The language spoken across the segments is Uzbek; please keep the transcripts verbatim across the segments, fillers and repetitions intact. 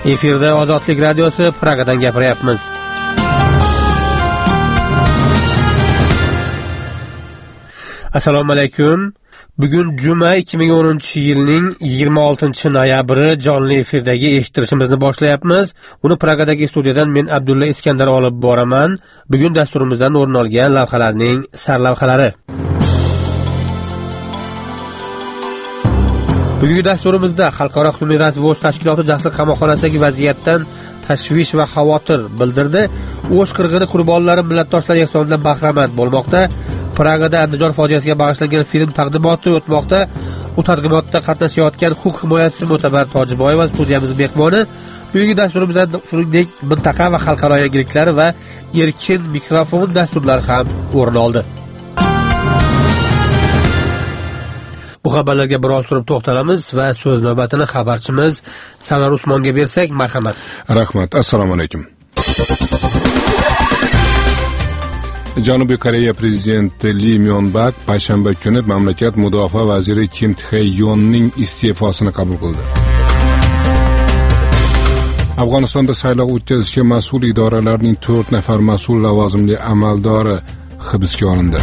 Efirda Ozodlik radiosi, Pragadan gapiryapmiz. Assalomu alaykum. Bugun juma ikki ming o'ninchi yilning yigirma oltinchi noyabri, jonli efirdagi eshittirishimizni boshlayapmiz. Uni Pragadagi studiyadan men Abdulla Iskandar olib boraman. Bugun dasturimizdan o'rin olgan lavhalarning sarlavhalari. Bugungi dasturimizda Xalqaro huquqiy rivoj tashkiloti Jasliq qamoqxonasidagi vaziyatdan tashvish va xavotir bildirdi. O'sh qirg'ini qurbonlari millatdoshlar ehsonidan bahramand bo'lmoqda. Pragada Andijon fojiasiga bag'ishlangan film taqdimoti o'tmoqda. U taqdimotda qatnashayotgan huquq himoyachisi Mo'tabar Tojiboyeva studiyamiz mehmoni. Bugungi dasturimizda shuningdek mintaqa va xalqaro yangiliklar va erkin mikrofon dasturlari ham o'rin oldi. Bu xabarlarga biroz turib to'xtalamiz va so'z navbatini xabarchimiz Sanar Usmonga bersak, marhamat. Rahmat. Assalomu alaykum. Janubiy Koreya prezidenti Lee Myung-bak payshanba kuni mamlakat mudofaa vaziri Kim Tae-yonning iste'fosini qabul qildi. Afg'onistonda saylov o'tkazishga mas'ul idoralarning to'rt nafar mas'ul lavozimli amaldori hibsga olindi.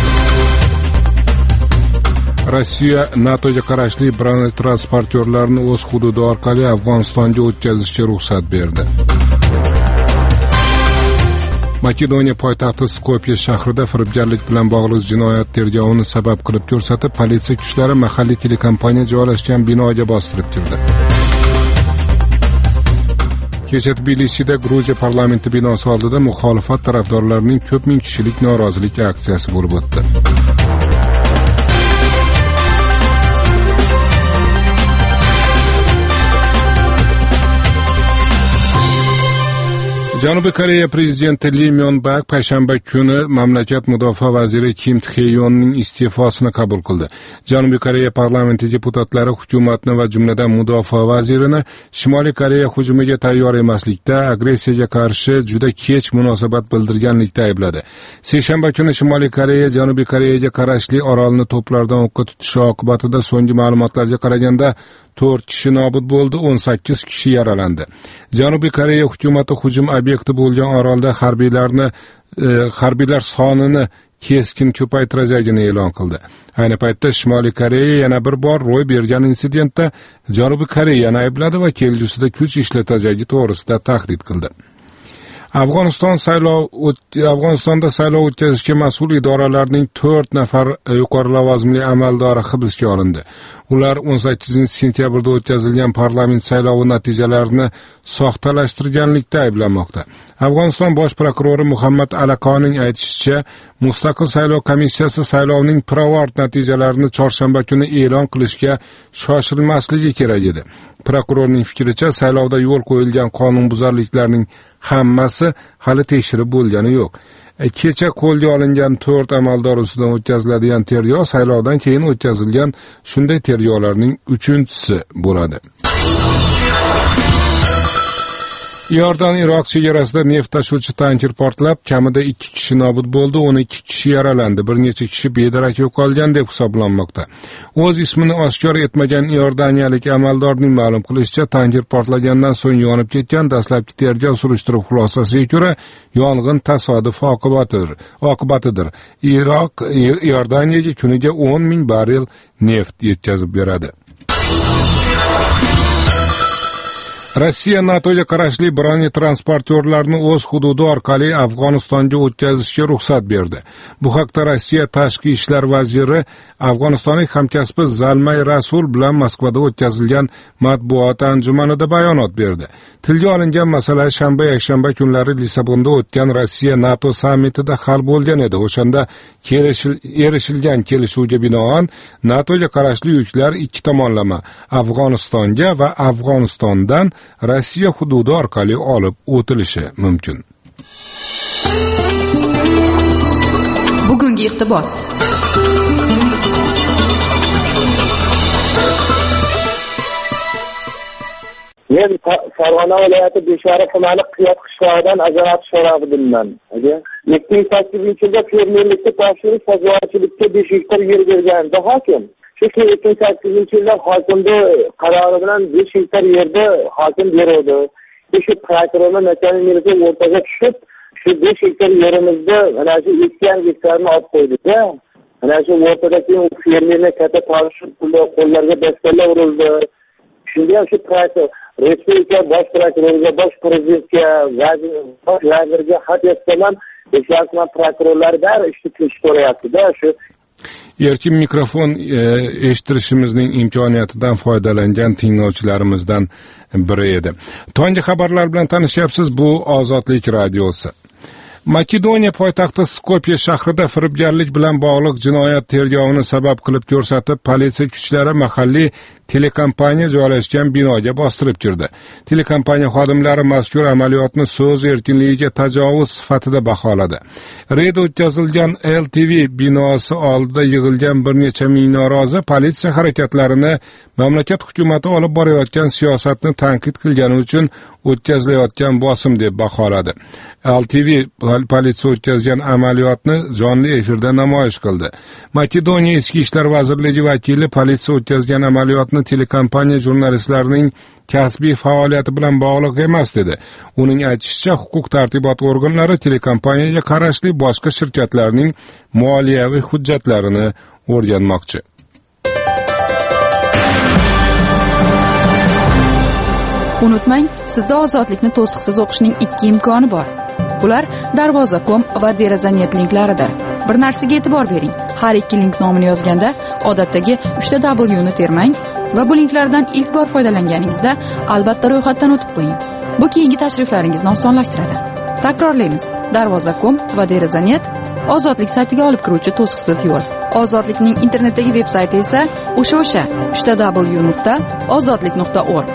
Rossiya NATOga qarashli transportyorlarni o'z hududi orqali Afg'onistonga o'tkazishga ruxsat berdi. Makedoniya poytaxti Skopje shahrida firibgarlik bilan bog'liq jinoyat tergovini sabab qilib ko'rsatib, politsiya kuchlari mahalliy telekompaniya joylashgan binoga bostirib kirdi. Kecha Tbilisida Gruziya parlamenti binosi oldida muxolifat tarafdorlarining ko'p ming kishilik norozilik aksiyasi bo'lib o'tdi. Janubiy Koreya prezidenti Lee Myung-bak payshanba kuni mamlakat mudofaa vaziri Kim Tae-yonning iste'fosini qabul qildi. Janubiy Koreya parlamenti deputatlari hukumatni va jumladan mudofaa vazirini Shimoliy Koreya hujumiga tayyor emaslikda, agressiyaga qarshi juda kech munosabat bildirganlikda aybladi. Seshanba kuni Shimoliy Koreya Janubiy Koreyaga qarashli orolni to'plardan o'qqa tutishi oqibatida so'nggi ma'lumotlarga qaraganda to'rt kishi nobud bo'ldi, o'n sakkiz kishi yaralandi. Janubiy Koreya hukumati hujum obyekti bo'lgan orolda harbiylarni e, harbiylar sonini keskin ko'paytirajagini e'lon qildi. Ayni paytda Shimoliy Koreya yana bir bor ro'y bergan insidentda Janubiy Koreyani aybladi va kelgusida kuch ishlatajagi to'g'risida tahdid qildi. Afg'oniston saylov Afg'onistonda saylov o'tkazishga mas'ul idoralarning to'rt nafar yuqori lavozimli amaldori hibsga olindi. Ular o'n sakkizinchi sentyabrda o'tkazilgan parlament saylovi natijalarini soxtalashtirganlikda ayblanmoqda. Afg'oniston bosh prokurori Muhammad Alaqoning aytishicha, mustaqil saylov komissiyasi saylovning pirovard natijalarini chorshanba kuni e'lon qilishga shoshilmasligi kerak edi. Prokurorning fikricha, saylovda yo'l qo'yilgan qonunbuzarliklarning hammasi hali tekshirib bo'lgani yo'q. Kecha qo'lga olingan to'rt amaldor ustidan o'tkaziladigan tergov saylovdan keyin o'tkazilgan shunday tergovlarning uchinchisi bo'ladi. Iordon Iroq chegarasida neft tashuvchi tanker portlab, kamida ikki kishi nobud bo'ldi, o'n ikki kishi yaralandi, bir necha kishi bedarak yo'qolgan deb hisoblanmoqda. O'z ismini oshkor etmagan iordaniyalik amaldorning ma'lum qilishicha, tanker portlagandan so'ng yonib ketgan. Dastlabki tergov surishtiruv xulosasiga ko'ra, yong'in tasodif oqibatidir. Oqibatidir. Iroq Iordaniyaga kuniga o'n ming barrel neft yetkazib beradi. Rossiya NATOga qarashli broni transportyorlarni o'z hududi orqali Afg'onistonga o'tkazishga ruxsat berdi. Bu haqda Rossiya tashqi ishlar vaziri Afg'onistonlik hamkasbi Zalmay Rasul bilan Moskvada o'tkazilgan matbuot anjumanida bayonot berdi. Tilga olingan masala shanba yakshanba kunlari Lissabonda o'tgan Rossiya NATO sammitida hal bo'lgan edi. O'shanda erishilgan kelishuvga binoan NATOga qarashli yuklar ikki tomonlama Afg'onistonga va Afg'onistondan Rossiya hududi orqali olib o'tilishi mumkin. Bugungi iqtibos. Men Farg'ona viloyati Beshariq tumani Qiyat qishlog'idan Azamat Sho'rabudinman. ikki ming sakkizinchi yilda fermerlikka topshirib, sabzavotchilikka besh gektar yer bergandi hokim. Shu ikki ming sakkizinchi yilda hokimning qarori bilan besh gektar yerda hokim berdi. shu prokurorlar nachalnik milisiya o'rtaga tushib shu besh gektar yerimizda mana shu ikki yarim gektarni olib qo'ydida. Mana shu o'rtada keyin fermerni katta topshirib qo'llarga dasturlar urildi. Shunda ham shu prokuror respublika bosh prokuroriga, bosh prezidentga, bosh vazirga xat yozsaman, o'sha prokurorlar bari ishni tinch ko'ryapti-da shu. Erkin mikrofon e, eshittirishimizning imkoniyatidan foydalangan tinglovchilarimizdan biri edi. Tonggi xabarlar bilan tanishyapsiz, bu Ozodlik radiosi. Makedoniya poytaxti Skopje shahrida firibgarlik bilan bog'liq jinoyat tergovini sabab qilib ko'rsatib, politsiya kuchlari mahalliy telekompaniya joylashgan binoga bostirib kirdi. Telekompaniya xodimlari mazkur amaliyotni so'z erkinligiga tajovuz sifatida baholadi. Reyd o'tkazilgan L T V binosi oldida yig'ilgan bir necha ming norozi politsiya harakatlarini mamlakat hukumati olib borayotgan siyosatni tanqid qilgani uchun o'tkazilayotgan bosim deb baholadi. L T V politsiya o'tkazgan amaliyotni jonli efirda namoyish qildi. Makedoniya Ichki ishlar vazirligi vakili politsiya o'tkazgan amaliyotni telekompaniya jurnalistlarining kasbiy faoliyati bilan bog'liq emas dedi. Uning aytishicha, huquq tartibot organlari telekompaniyaga qarashli boshqa shirkatlarning moliyaviy hujjatlarini o'rganmoqchi. Unutmang, sizda ozodlikni to'siqsiz o'qishning ikki imkoni bor. Ular darvoza nokta com va derazanet linklaridir. Bir narsaga e'tibor bering. Har ikki link nomini yozganda odatdagi uchta W ni termang va bu linklardan ilk bor foydalanganingizda albatta ro'yxatdan o'tib qo'ying. Bu keyingi tashriflaringizni osonlashtiradi. Takrorlaymiz. darvoza nokta com va derazanet ozodlik saytiga olib kiruvchi to'siqsiz yo'l. Ozodlikning internetdagi veb-sayti esa o'sha-o'sha uchta W nuqta ozodlik nuqta org.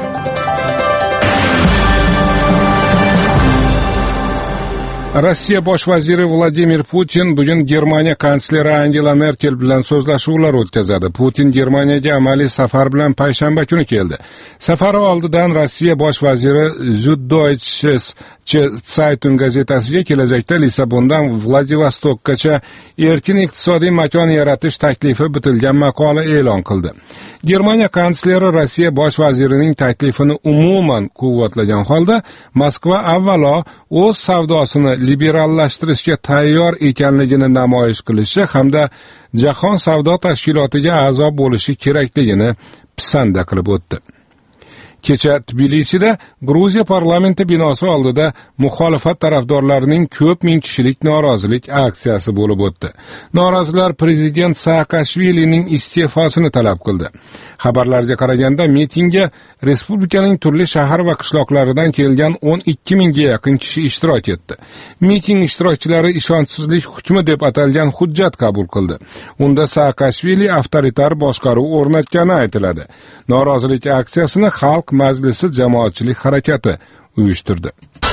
Rossiya bosh vaziri Vladimir Putin bugun Germaniya kansleri Angela Merkel bilan so'zlashuvlar o'tkazadi. Putin Germaniyaga amaliy safar bilan payshanba kuni keldi. Safari oldidan Rossiya bosh vaziri Süddeutsche Zeitung gazetasiga kelajakda Lissabondan Vladivostokgacha erkin iqtisodiy makon yaratish taklifi bitilgan maqola e'lon qildi. Germaniya kansleri Rossiya bosh vazirining taklifini umuman quvvatlagan holda Moskva avvalo o'z savdosini liberallashtirishga tayyor ekanligini namoyish qilishi hamda Jahon savdo tashkilotiga a'zo bo'lishi kerakligini pisanda qilib o'tdi. Kecha Tbilisida Gruziya parlamenti binosi oldida muxolifat tarafdorlarining ko'p ming kishilik norozilik aksiyasi bo'lib o'tdi. Norozilar prezident Saakashvilining iste'fosini talab qildi. Xabarlarga qaraganda mitingga respublikaning turli shahar va qishloqlaridan kelgan o'n ikki mingga yaqin kishi ishtirok etdi. Miting ishtirokchilari ishonchsizlik hukmi deb atalgan hujjat qabul qildi. Unda Saakashvili avtoritar boshqaruv o'rnatgani aytiladi. Norozilik aksiyasini xalq majlisi jamoatchilik harakati uyushtirdi.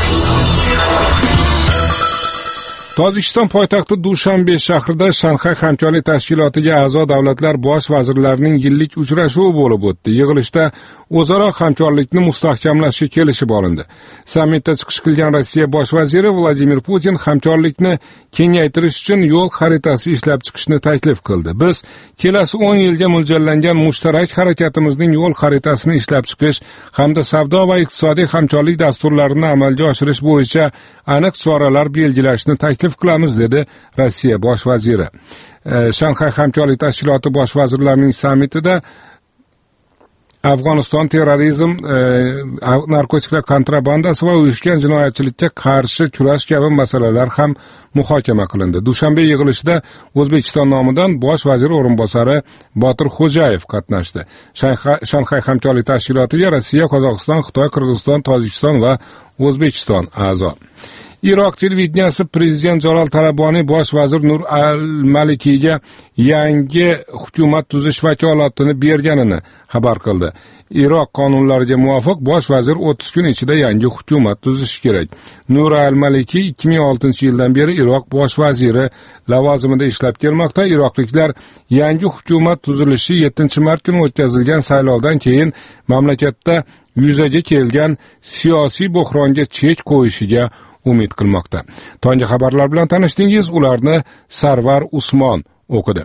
Tojikiston poytaxti Dushanbe shahrida Shanxay hamkorlik tashkilotiga a'zo davlatlar bosh vazirlarining yillik uchrashuvi bo'lib o'tdi. Yig'ilishda o'zaro hamkorlikni mustahkamlashga kelishib olindi. Sammitda chiqish qilgan Rossiya bosh vaziri Vladimir Putin hamkorlikni kengaytirish uchun yo'l xaritasi ishlab chiqishni taklif qildi. Biz kelasi o'n yilga mo'ljallangan mushtarak harakatimizning yo'l xaritasini ishlab chiqish hamda savdo va iqtisodiy hamkorlik dasturlarini amalga oshirish bo'yicha aniq choralar belgilashni taklif qilamiz dedi Rossiya bosh vaziri. Shanxay hamkorlik tashkiloti bosh vazirlarining sammitida Afg'oniston terrorizm, narkotiklar kontrabandasi va uyushgan jinoyatchilikka qarshi kurash kabi masalalar ham muhokama qilindi. Dushanbe yig'ilishida O'zbekiston nomidan bosh vazir o'rinbosari Botir Xo'jayev qatnashdi. Shanxay hamkorlik tashkilotiga Rossiya, Qozog'iston, Xitoy, Qirg'iziston, Tojikiston va O'zbekiston a'zo. Iroq televideniyasi prezident Jalol Talaboniy bosh vazir Nur al-Malikiga yangi hukumat tuzish vakolatini berganini xabar qildi. Iroq qonunlariga muvofiq bosh vazir o'ttiz kun ichida yangi hukumat tuzishi kerak. Nur al-Maliki ikki ming oltinchi yildan beri Iroq bosh vaziri lavozimida ishlab kelmoqda. Iroqliklar yangi hukumat tuzilishi yettinchi mart kuni o'tkazilgan saylovdan keyin mamlakatda yuzaga kelgan siyosiy buhronga chek qo'yishiga umid qilmoqda. Tonggi xabarlar bilan tanishdingiz, ularni Sarvar Usmon o'qidi.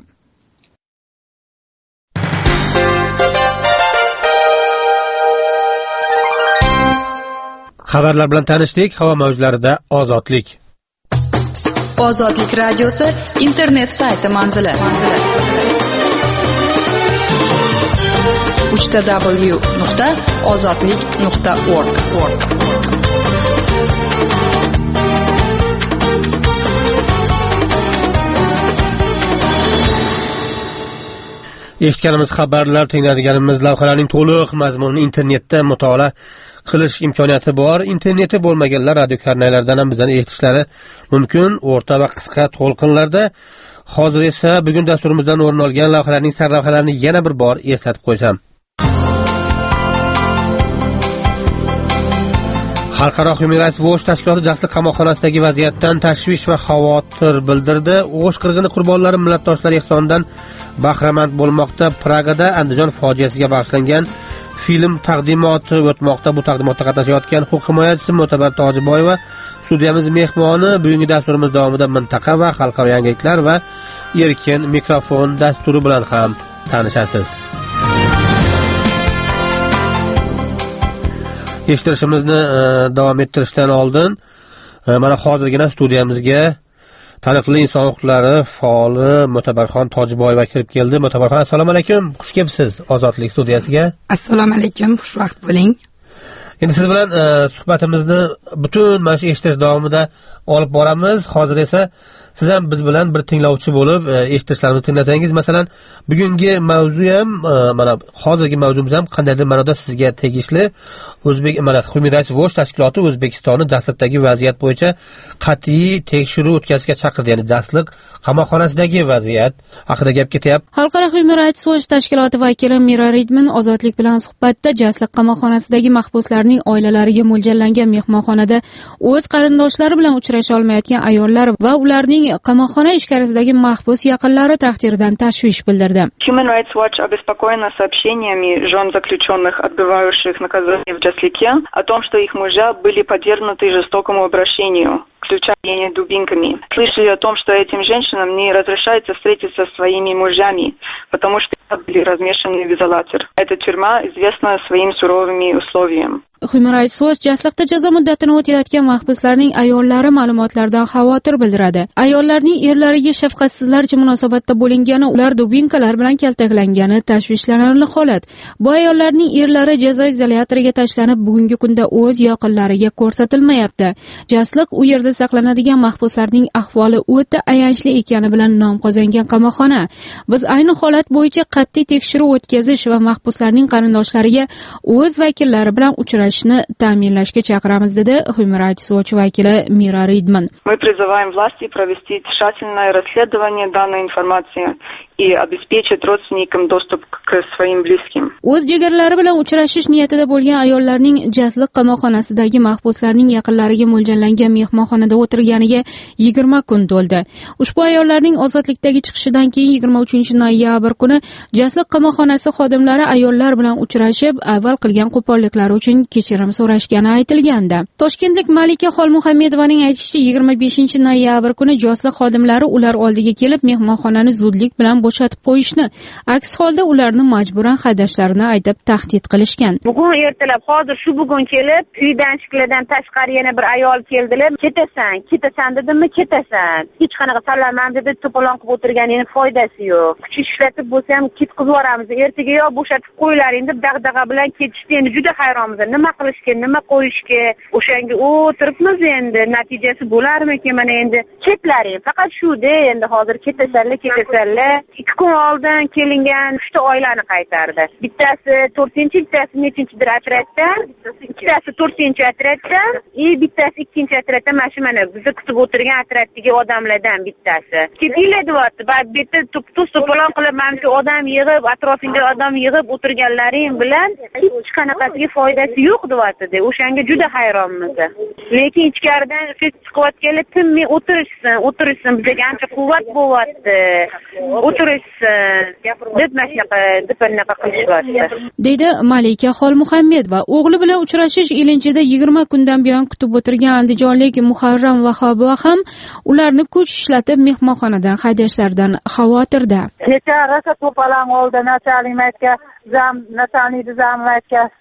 Xabarlar bilan tanishdik. Havo mavjlarida ozodlik. Ozodlik radiosi internet sayti manzili. uch w nuqta ozodlik nuqta org. Eshitganimiz xabarlar, tinglaydiganimiz lavhalarning to'liq mazmunini internetda mutolaa qilish imkoniyati bor. Interneti bo'lmaganlar radio karnaylardan ham bizani eshitishlari mumkin o'rta va qisqa to'lqinlarda. Hozir esa bugun dasturimizdan o'rin olgan lavhalarning sarlavhalarini yana bir bor eslatib qo'ysam. Xalqaro Human Rights Watch tashkiloti Jasliq qamoqxonasidagi vaziyatdan tashvish va xavotir bildirdi. O'sh qirg'ini qurbonlari millatdoshlari ehsonidan bahramand bo'lmoqda. Pragada Andijon fojiasiga bag'ishlangan film taqdimoti o'tmoqda. Bu taqdimotda qatnashayotgan huquq himoyachisi Mo'tabar Tojiboyeva studiyamiz mehmoni. Bugungi dasturimiz davomida mintaqa va xalqaro yangiliklar va erkin mikrofon dasturi bilan ham tanishasiz. Eshittirishimizni e, davom ettirishdan oldin e, mana hozirgina studiyamizga taniqli inson huquqlari faoli Mo'tabarxon Tojiboyeva kirib keldi. Mo'tabarxon, assalomu alaykum. Xush kelibsiz Ozodlik studiyasiga. Assalomu alaykum. Xushvaqt bo'ling. Endi siz bilan e, suhbatimizni butun mana shu eshitish davomida olib boramiz. Hozir esa siz ham biz bilan bir tinglovchi bo'lib e, eshitishlarimizni tinglasangiz, masalan, bugungi mavzu ham e, mana hozirgi mavzumiz ham qandaydir ma'noda sizga tegishli. O'zbek mana Human Rights Watch tashkiloti O'zbekistonning Jasliqdagi vaziyat bo'yicha qat'iy tekshiruv o'tkazishga chaqirdi. Ya'ni Jasliq qamoqxonasidagi vaziyat haqida gap ketyapti. Xalqaro Human Rights Watch tashkiloti vakili Mira Ridman Ozodlik bilan suhbatda Jasliq qamoqxonasidagi mahbuslarning oilalariga mo'ljallangan mehmonxonada o'z qarindoshlari bilan uchrasha olmayotgan ayollar va ularning qamoqxona ichkarisidagi mahbus yaqinlari taqdiridan tashvish bildirdi. Human Rights Watch обеспокоена сообщениями жен заключенных, отбывающих наказание в Джаслике, о том, что их мужья были подвергнуты жестокому обращению, включая дубинками. Слышали о том, что этим женщинам не разрешается встретиться со своими мужьями, потому что были размешаны в изолятор. Эта тюрьма известна своим суровыми условиями. Human Rights Watch Jasliqda jazo muddatini o'tayotgan mahbuslarning ayollari ma'lumotlaridan xavotir bildiradi. Ayollarning erlariga shafqatsizlarcha munosabatda bo'lingani, ular dubinkalar bilan kaltaklangani tashvishlanarli holat. Bu ayollarning erlari jazo izolyatoriga tashlanib, bugungi kunda o'z yaqinlariga ko'rsatilmayapti. Jasliq u yerda saqlanadigan mahbuslarning ahvoli o'ta ayanchli ekani bilan nom qozongan qamoqxona. Biz ayni holat bo'yicha qat'iy tekshiruv o'tkazish va mahbuslarning qarindoshlariga o'z vakillari bilan uchrashishni ta'minlashga chaqiramiz, dedi Human Rights Watch vakili Mira Ridman. Мы призываем власти провести тщательное расследование данной информации и обеспечить родственникам доступ к своим близким. O'z jigarlari bilan uchrashish niyatida bo'lgan ayollarning Jasliq qamoqxonasidagi mahbuslarning yaqinlariga mo'ljallangan mehmonxonada o'tirganiga yigirma kun to'ldi. Ushbu ayollarning ozodlikdagi chiqishidan keyin yigirma uchinchi noyabr kuni Jasliq qamoqxonasi xodimlari ayollar bilan uchrashib, avval qilgan qo'polliklari uchun kechirim so'rashgani aytilgandi. Toshkentlik Malika Xolmuhammedovaning aytishicha, yigirma beshinchi noyabr kuni Jasliq xodimlari ular oldiga kelib mehmonxonani zudlik bilan bo'shatib qo'yishni, aks holda ularni majburan haydashlarini aytib tahdid qilishgan. Bugun ertalab hozir shu bugun kelib, uydan chiqlardan tashqari yana bir ayol keldilar. Ketasan, ketasan dedimmi, ketasan. Hech qanaqa salaman dedi, to'polon qilib o'tirganining foydasi yo'q. Kuch ishlatib bo'lsa ham ketkizib yuboramiz. Ertaga yo bo'shatib qo'ylaring deb dag'dag'a bilan ketishdi. Endi juda hayronmiz. Nima qilishga, nima qo'yishga? O'shanga o'tiribmiz endi. Natijasi bo'larmikin? Mana endi ketlaring. Faqat shu-da, endi hozir ketasanlar, ketasanlar. ikki kun oldin kelingan uchta oilani qaytardi. Bittasi to'rtinchi, bittasi nechinchidir otryaddan, ikkitasi to'rtinchi otryaddan, и bittasi ikkinchi otryaddan. Mana shu mana bizni kutib o'tirgan otryaddagi odamlardan bittasi. Kelinglar deyapti. Bu yerda to'p-to'polon qilib mana shu odam yig'ib, atrofingda odam yig'ib o'tirganlaring bilan hech qanaqasiga foydasi yo'q deyapti. O'shanga juda hayronmiz. Lekin ichkaridan chiqayotganlar tinmay o'tirishsin, o'tirishsin, bizga ancha quvvat bo'lyapti. O'tirishsin deb mashaqa deb anaqa qilishyapti, deydi Malika Xolmuhammedova. O'g'li bilan uchrashish ilinjida yigirma kundan buyon kutib o'tirgan andijonlik Muharram Vahobova ham ularni kuch ishlatib mehmonxonadan haydashlaridan xavotirda. Kecha rosa to'palang oldi, nachalnik aytgan, zam, nachalnikni zam aytgan,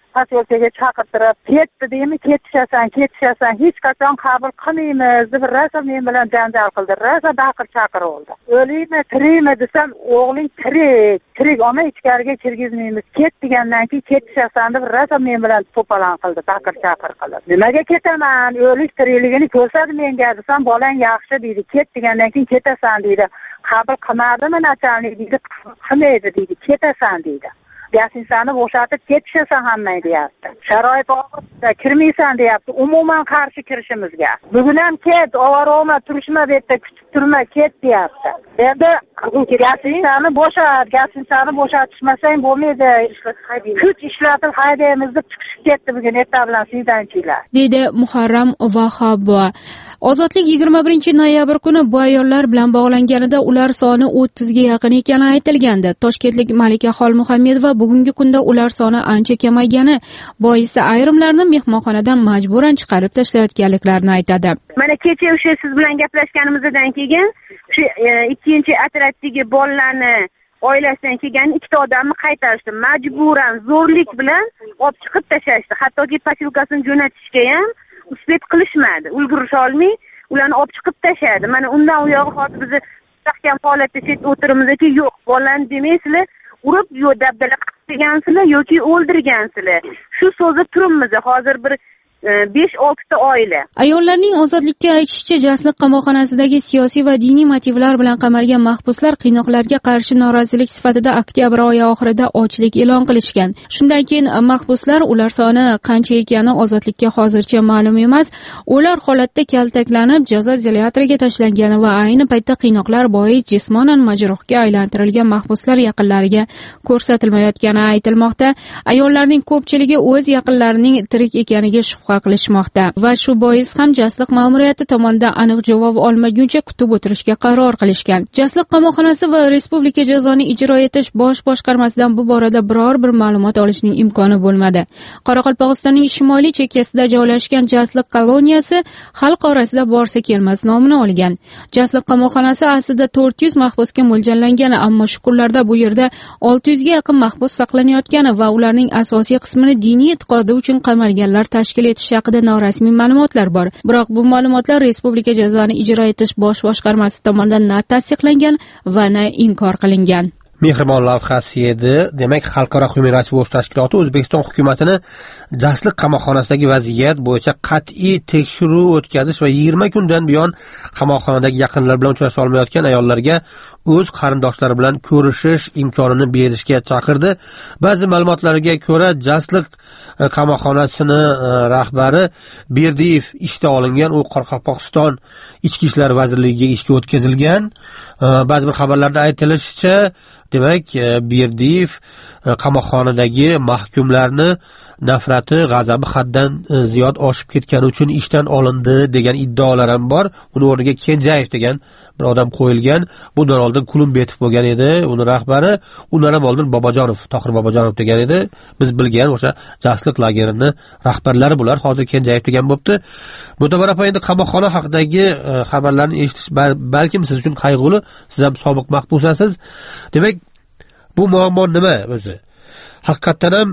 posyolkaga chaqirtirib, ketdi deymi, ketishasan, ketishasan, hech qachon qabul qilmaymiz deb rosa men bilan janjal qildi, rosa baqir chaqir oldi. O'liymi, tirikmi desam, o'g'ling tirik, tirik, ona ichkariga kirgizmaymiz, ket degandan keyin ketishasan deb rosa men bilan to'polon qildi, baqir chaqir qildi. Nimaga ketaman? O'lik tirikligini ko'rsatdi menga desam, bolang yaxshi deydi, ket degandan keyin ketasan deydi. Qabul qilmadimi nachalnik deydi, qilmaydi deydi, ketasan deydi. Gasinsani bo'shatib ketishasan hammang deyapti. Sharoit og'ir, kirmaysan deyapti. Umuman qarshi kirishimizga. Bugun ham ket, ovoroma, turishma bu yerda, kutib turma, ket deyapti. Endi gasinsani bo'shat, gasinsani bo'shatishmasang bo'lmaydi. Kuch ishlatib haydaymiz deb chiqishib ketdi bugun erta bilan sizdanchilar. Deydi Muharram Vahobova. Ozodlik yigirma birinchi noyabr kuni bu ayollar bilan bog'langanida ular soni o'ttiz ga yaqin ekani aytilgandi. Toshkentlik Malika Xolmuhammedova bugungi kunda ular soni ancha kamaygani boisi ayrimlarni mehmonxonadan majburan chiqarib tashlayotganliklarini aytadi. Mana kecha o'sha siz bilan gaplashganimizdan keyin shu ikkinchi otryadagi bolalarni oilasidan kelgan ikkita odamni qaytarishdi. Majburan, zo'rlik bilan olib chiqib tashlashdi. Hattoki posilkasini jo'natishga ham uspet qilishmadi. Ulgurish olmay ularni olib chiqib tashladi. Mana undan u yog'i hozir biz mustahkam holatda chet o'tirimizki, yo'q, bolani demaysizlar, urib yo dabdala qilgansizlar yoki o'ldirgansizlar. Shu so'zib turibmiz. Hozir bir besh olti ta oila. Ayollarning ozodlikka aytishicha, Jasliq qamoqxonasidagi siyosiy va diniy motivlar bilan qamalgan mahbuslar qiynoqlarga qarshi norozilik sifatida oktyabr oyi oxirida ochlik e'lon qilishgan. Shundan keyin mahbuslar, ular soni qancha ekani ozodlikka hozircha ma'lum emas, ular holatda kaltaklanib jazo izolyatoriga tashlangani va ayni paytda qiynoqlar bois jismonan majruhga aylantirilgan mahbuslar yaqinlariga ko'rsatilmayotgani aytilmoqda. Ayollarning ko'pchiligi o'z yaqinlarining tirik ekaniga shubha qilishmoqda va shu bois ham Jasliq ma'muriyati tomonidan aniq javob olmaguncha kutib o'tirishga qaror qilishgan. Jasliq qamoqxonasi va Respublika jazoni ijro etish bosh boshqarmasidan bu borada biror bir ma'lumot olishning imkoni bo'lmadi. Qoraqalpog'istonning shimoliy chekkasida joylashgan Jasliq koloniyasi xalq orasida borsa kelmas nomini olgan. Jasliq qamoqxonasi aslida to'rt yuz mahbusga mo'ljallangan, ammo shu kunlarda bu yerda olti yuz ga yaqin mahbus saqlanayotgani va ularning asosiy qismini diniy e'tiqodi uchun qamalganlar tashkil etish haqida norasmiy ma'lumotlar bor. Biroq bu ma'lumotlar Respublika jazoni ijro etish bosh boshqarmasi tomonidan na tasdiqlangan va na inkor qilingan. Mehribon lavhasi edi. Demak, Xalqaro huquqiy rivoj tashkiloti O'zbekiston hukumatini Jasliq qamoqxonasidagi vaziyat bo'yicha qat'iy tekshiruv o'tkazish va yigirma kundan buyon qamoqxonadagi yaqinlar bilan uchrasha olmayotgan ayollarga o'z qarindoshlari bilan ko'rishish imkonini berishga chaqirdi. Ba'zi ma'lumotlarga ko'ra, Jasliq qamoqxonasini rahbari Berdiyev ishdan olingan, u Qoraqalpog'iston Ichki ishlar vazirligiga ishga o'tkazilgan. Ba'zi bir xabarlarda aytilishicha, demak, Berdiyev qamoqxonadagi mahkumlarni nafrati, g'azabi haddan ziyod oshib ketgani uchun ishdan olindi degan iddaolar ham bor. Uni o'rniga Kenjayev degan bir odam qo'yilgan. Bundan oldin Kulumbetov bo'lgan edi, uni rahbari. Undan ham oldin Bobojonov, Tohir Bobojonov degan edi. Biz bilgan o'sha Jasliq lagerini rahbarlari bular. Hozir Kenjayev degan bo'pti. Mutabar opa, endi qamoqxona haqidagi xabarlarni eshitish balkim siz uchun qayg'uli, siz ham sobiq mahbusasiz. Demak, bu muammo nima o'zi? Haqiqatan ham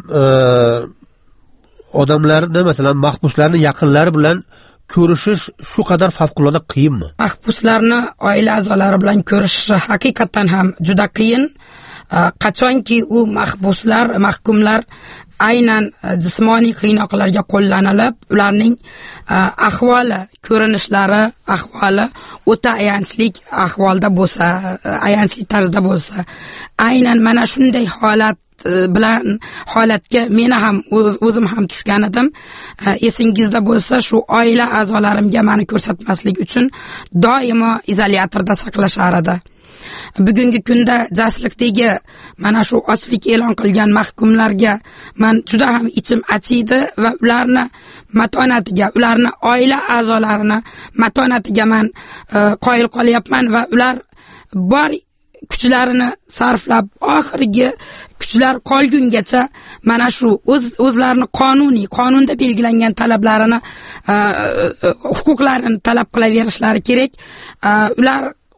odamlarni, masalan, mahbuslarning yaqinlari bilan ko'rishish shu qadar favqulodda qiyinmi? Mahbuslarni oila a'zolari bilan ko'rishish haqiqatan ham juda qiyin. Qachonki u mahbuslar, mahkumlar aynan jismoniy qiynoqlarga qo'llanilib, ularning ahvoli, ko'rinishlari, ahvoli o'ta ayanchli ahvolda bo'lsa, ayanchli tarzda bo'lsa, aynan mana shunday holat bilan holatga meni ham o'zim ham tushgan edim. Esingizda bo'lsa, shu oila a'zolarimga meni ko'rsatmaslik uchun doimo izolyatorda saqlashar edi. Bugungi kunda Jasliqdagi mana shu ochlik e'lon qilgan mahkumlarga men juda ham ichim achiydi va ularni matonatiga, ularni oila a'zolarini matonatiga men qoyil qolyapman va ular bor kuchlarini sarflab oxirgi kuchlar qolgungacha mana shu o'z o'zlarini qonuniy, qonunda belgilangan talablarini, huquqlarini talab qilaverishlari kerak. Ular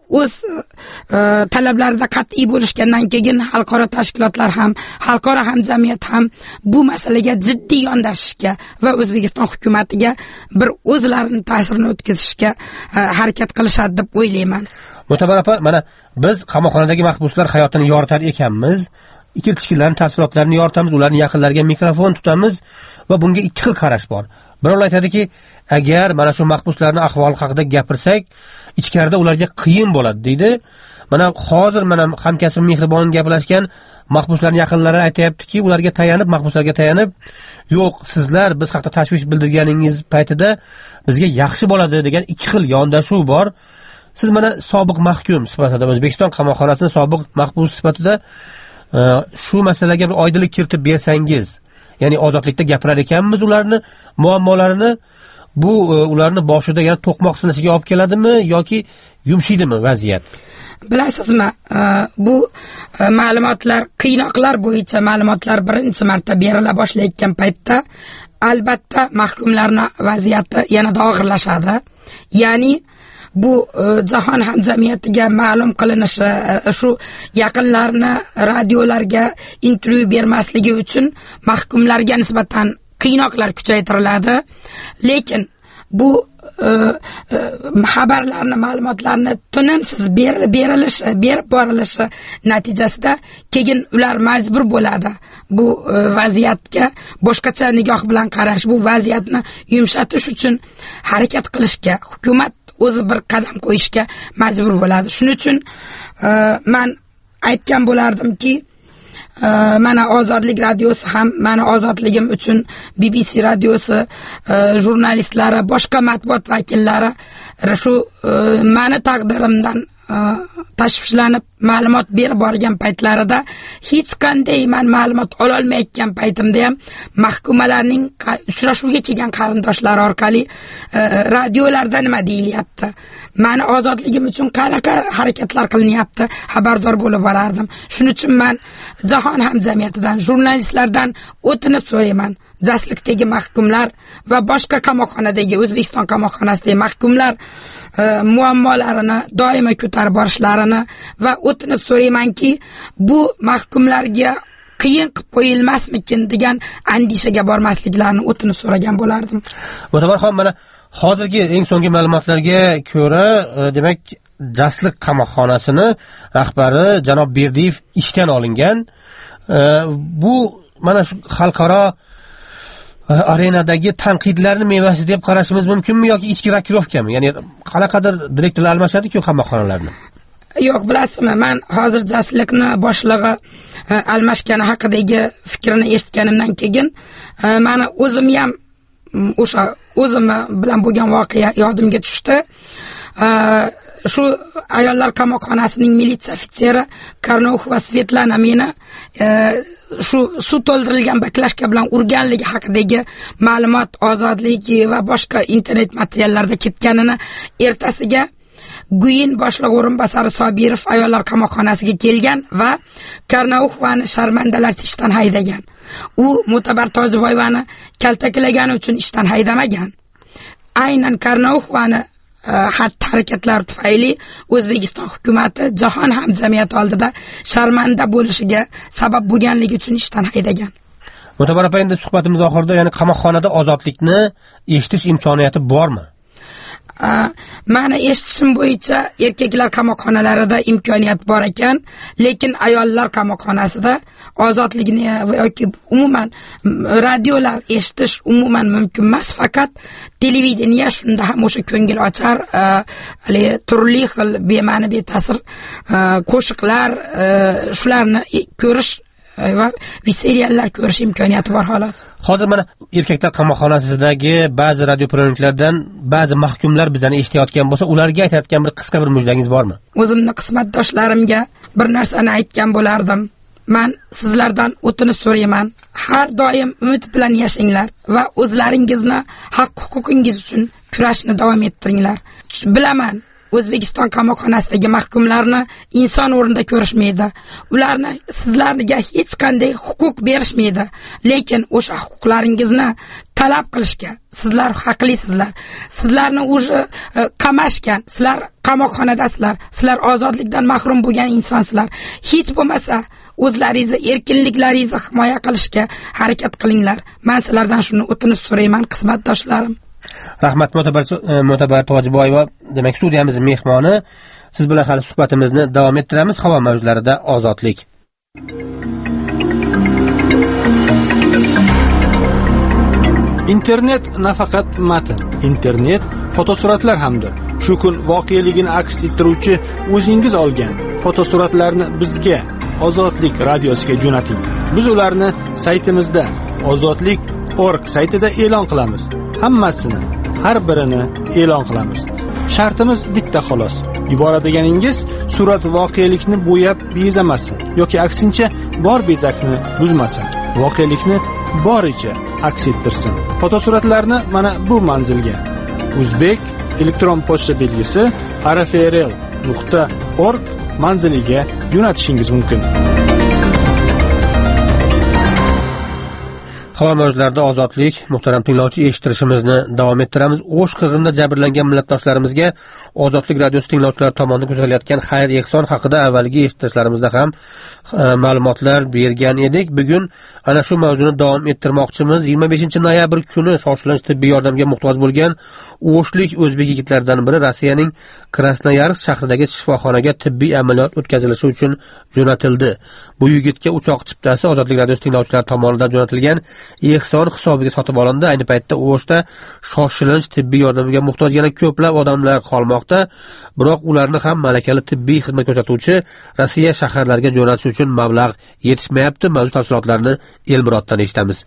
o'z talablarida qat'iy bo'lishgandan keyin xalqaro tashkilotlar ham, xalqaro hamjamiyat ham bu masalaga jiddiy yondashishga va O'zbekiston hukumatiga bir o'zlarining ta'sirini o'tkazishga harakat qilishadi deb o'ylayman. Mo'tabar opa, mana biz qamoqxonadagi mahbuslar hayotini yoritar ekanmiz. Ikki-ikkilarning tafsilotlarini yoritamiz, ularning yaqinlariga mikrofon tutamiz va bunga ikki xil qarash bor. Birovlar aytadiki, agar mana shu mahbuslarning ahvoli haqida gapirsak, ichkarida ularga qiyin bo'ladi deydi. Mana hozir mana hamkasbim Mehribon gaplashgan mahbuslarning yaqinlari aytayaptiki, ularga tayanib, mahbuslarga tayanib, yo'q, sizlar biz haqida tashvish bildirganingiz paytida bizga yaxshi bo'ladi degan ikki xil yondashuv bor. Siz mana sobiq mahkum sifatida, O'zbekiston qamoqxonasining sobiq mahbus sifatida shu masalaga bir oydinlik kiritib bersangiz, ya'ni ozodlikda gapirar ekanmiz ularni muammolarini, bu ularni boshida yana to'qmoq sinasiga olib keladimi yoki yumshaydimi vaziyat? Bilasizmi, bu ma'lumotlar, qiynoqlar bo'yicha ma'lumotlar birinchi marta berila boshlayotgan paytda albatta mahkumlarning vaziyati yanada og'irlashadi. Ya'ni bu jahon hamjamiyatiga ma'lum qilinishi, shu yaqinlarni radiolarga intervyu bermasligi uchun mahkumlarga nisbatan qiynoqlar kuchaytiriladi. Lekin bu xabarlarni, ma'lumotlarni tinimsiz berilishi, berib borilishi natijasida keyin ular majbur bo'ladi bu vaziyatga boshqacha nigoh bilan qarash, bu vaziyatni yumshatish uchun harakat qilishga, hukumat o'zi bir qadam qo'yishga majbur bo'ladi. Shuning uchun men aytgan bo'lardimki, mana Ozodlik radiosi ham, mana ozodligim uchun B B C radiosi jurnalistlari, boshqa matbuot vakillari shu meni taqdirimdan tashvishlanib ma'lumot berib borgan paytlarida hech qanday men ma'lumot ola olmayotgan paytimda ham mahkumalarning uchrashuvga kelgan qarindoshlari orqali radiolarda nima deyilyapti, meni ozodligim uchun qanaqa harakatlar qilinyapti xabardor bo'lib borardim. Shuning uchun men jahon hamjamiyatidan, jurnalistlardan o'tinib so'rayman, jaslikdagi mahkumlar va boshqa qamoqxonadagi, O'zbekiston qamoqxonasidagi mahkumlar muammolarini doimo ko'tarib borishlarini va o'tinib so'raymanki, bu mahkumlarga qiyin qilib qo'yilmasmikin degan andishaga bormasliklarini o'tinib so'ragan bo'lardim. Mo'tabarxon, mana hozirgi eng so'nggi ma'lumotlarga ko'ra, demak, Jaslik qamoqxonasini rahbari janob Berdiyev ishdan olingan. Bu mana shu xalqaro arenadagi tanqidlarni mevasi deb qarashimiz mumkinmi yoki ichki rakirovkami? Ya'ni qanaqadir direktorlar almashadi-ku qamoqxonalarni. Yo'q, bilasizmi, men hozir Jaslikni boshlig'i almashgani haqidagi fikrini eshitganimdan keyin meni o'zim ham o'sha o'zim bilan bo'lgan voqea yodimga tushdi. Shu ayollar qamoqxonasining militsiya ofitseri Karnov va Svetlana meni shu suv to'ldirilgan baklashka bilan urganligi haqidagi ma'lumot Ozodlik va boshqa internet materiallarda ketganini ertasiga Guyin boshliq o'rinbosari Sobirov ayollar qamoqxonasiga kelgan va Karnauvani sharmandalarcha ishdan haydagan. U Mo'tabar Tojiboyevani kaltaklagani uchun ishdan haydamagan. Aynan Karnauvani xatti harakatlari tufayli O'zbekiston hukumati jahon hamjamiyati oldida sharmanda bo'lishiga sabab bo'lganligi uchun ishdan haydagan. Mo'tabar opa, endi suhbatimiz oxirida, ya'ni qamoqxonada ozodlikni eshitish imkoniyati bormi? Meni eshitishim bo'yicha erkaklar qamoqxonalarida imkoniyat bor ekan, lekin ayollar qamoqxonasida ozodlikni yoki umuman radiolar eshitish umuman mumkin emas, faqat televideniya shunda ham o'sha ko'ngil ochar, turli xil bema'ni beta'sir qo'shiqlar, shularni ko'rish va seriallar ko'rish imkoniyati bor xolos. Hozir mana erkaklar qamoqxonasidagi ba'zi radio priyoniklardan ba'zi mahkumlar bizani eshitayotgan bo'lsa, ularga aytayotgan bir qisqa bir mujdangiz bormi? O'zimni qismatdoshlarimga bir narsani aytgan bo'lardim. Men sizlardan o'tinib so'rayman, har doim umid bilan yashanglar va o'zlaringizni haq-huquqingiz uchun kurashni davom ettiringlar. Bilaman, O'zbekiston qamoqxonasidagi mahkumlarni inson o'rnida ko'rishmaydi. Ularni sizlarga hech qanday huquq berishmaydi. Lekin o'sha huquqlaringizni talab qilishga, sizlar haqlisizlar, sizlarni уже qamashgan, sizlar qamoqxonadasizlar, sizlar ozodlikdan mahrum bo'lgan insonsizlar. Hech bo'lmasa o'zlaringizni erkinliklaringizni himoya qilishga harakat qilinglar. Men sizlardan shuni o'tinib so'rayman, qismatdoshlarim. Rahmat Mo'tabar Mo'tabar Tojiboyeva, demak studiyamizning mehmoni. Siz bilan hali suhbatimizni davom ettiramiz. Havo mavjlarida ozodlik. Internet nafaqat matn, internet fotosuratlar hamdir. Shu kun voqeligini aks ettiruvchi o'zingiz olgan fotosuratlarni bizga Ozodlik radiosiga jo'nating. Biz ularni saytimizda ozodlik dot org saytida e'lon qilamiz. Hammasini, har birini e'lon qilamiz. Shartimiz bitta xolos. Yuboradiganingiz surat voqelikni bo'yab bezamasin yoki aksincha bor bezakni buzmasin. Voqelikni boricha aks ettirsin. Fotosuratlarni mana bu manzilga Uzbek elektron pochta belgisi r f r l nuqta org manziliga jo'natishingiz mumkin. Havo mavjlarida ozodlik. Muhtaram tinglovchi, eshittirishimizni davom ettiramiz. O'sh qirg'inida jabrlangan millatdoshlarimizga Ozodlik radiosi tinglovchilari tomonidan ko'rsatilayotgan xayr ehson haqida avvalgi eshittirishlarimizda ham e, ma'lumotlar bergan edik. Bugun ana shu mavzuni davom ettirmoqchimiz. yigirma beshinchi noyabr kuni shoshilinch tibbiy yordamga muhtoj bo'lgan o'shlik o'zbek yigitlaridan biri Rossiyaning Krasnoyarsk shahridagi shifoxonaga tibbiy amaliyot o'tkazilishi uchun jo'natildi. Bu yigitga uchoq chiptasi Ozodlik radiosi tinglovchilari tomonidan jo'natilgan ehson hisobiga sotib olindi. Ayni paytda O'shda shoshilinch tibbiy yordamga muhtoj yana ko'plab odamlar qolmoqda. Biroq ularni ham malakali tibbiy xizmat ko'rsatuvchi Rossiya shaharlariga jo'natish uchun mablag' yetishmayapti. Mavjud tafsilotlarni Elmuroddan eshitamiz.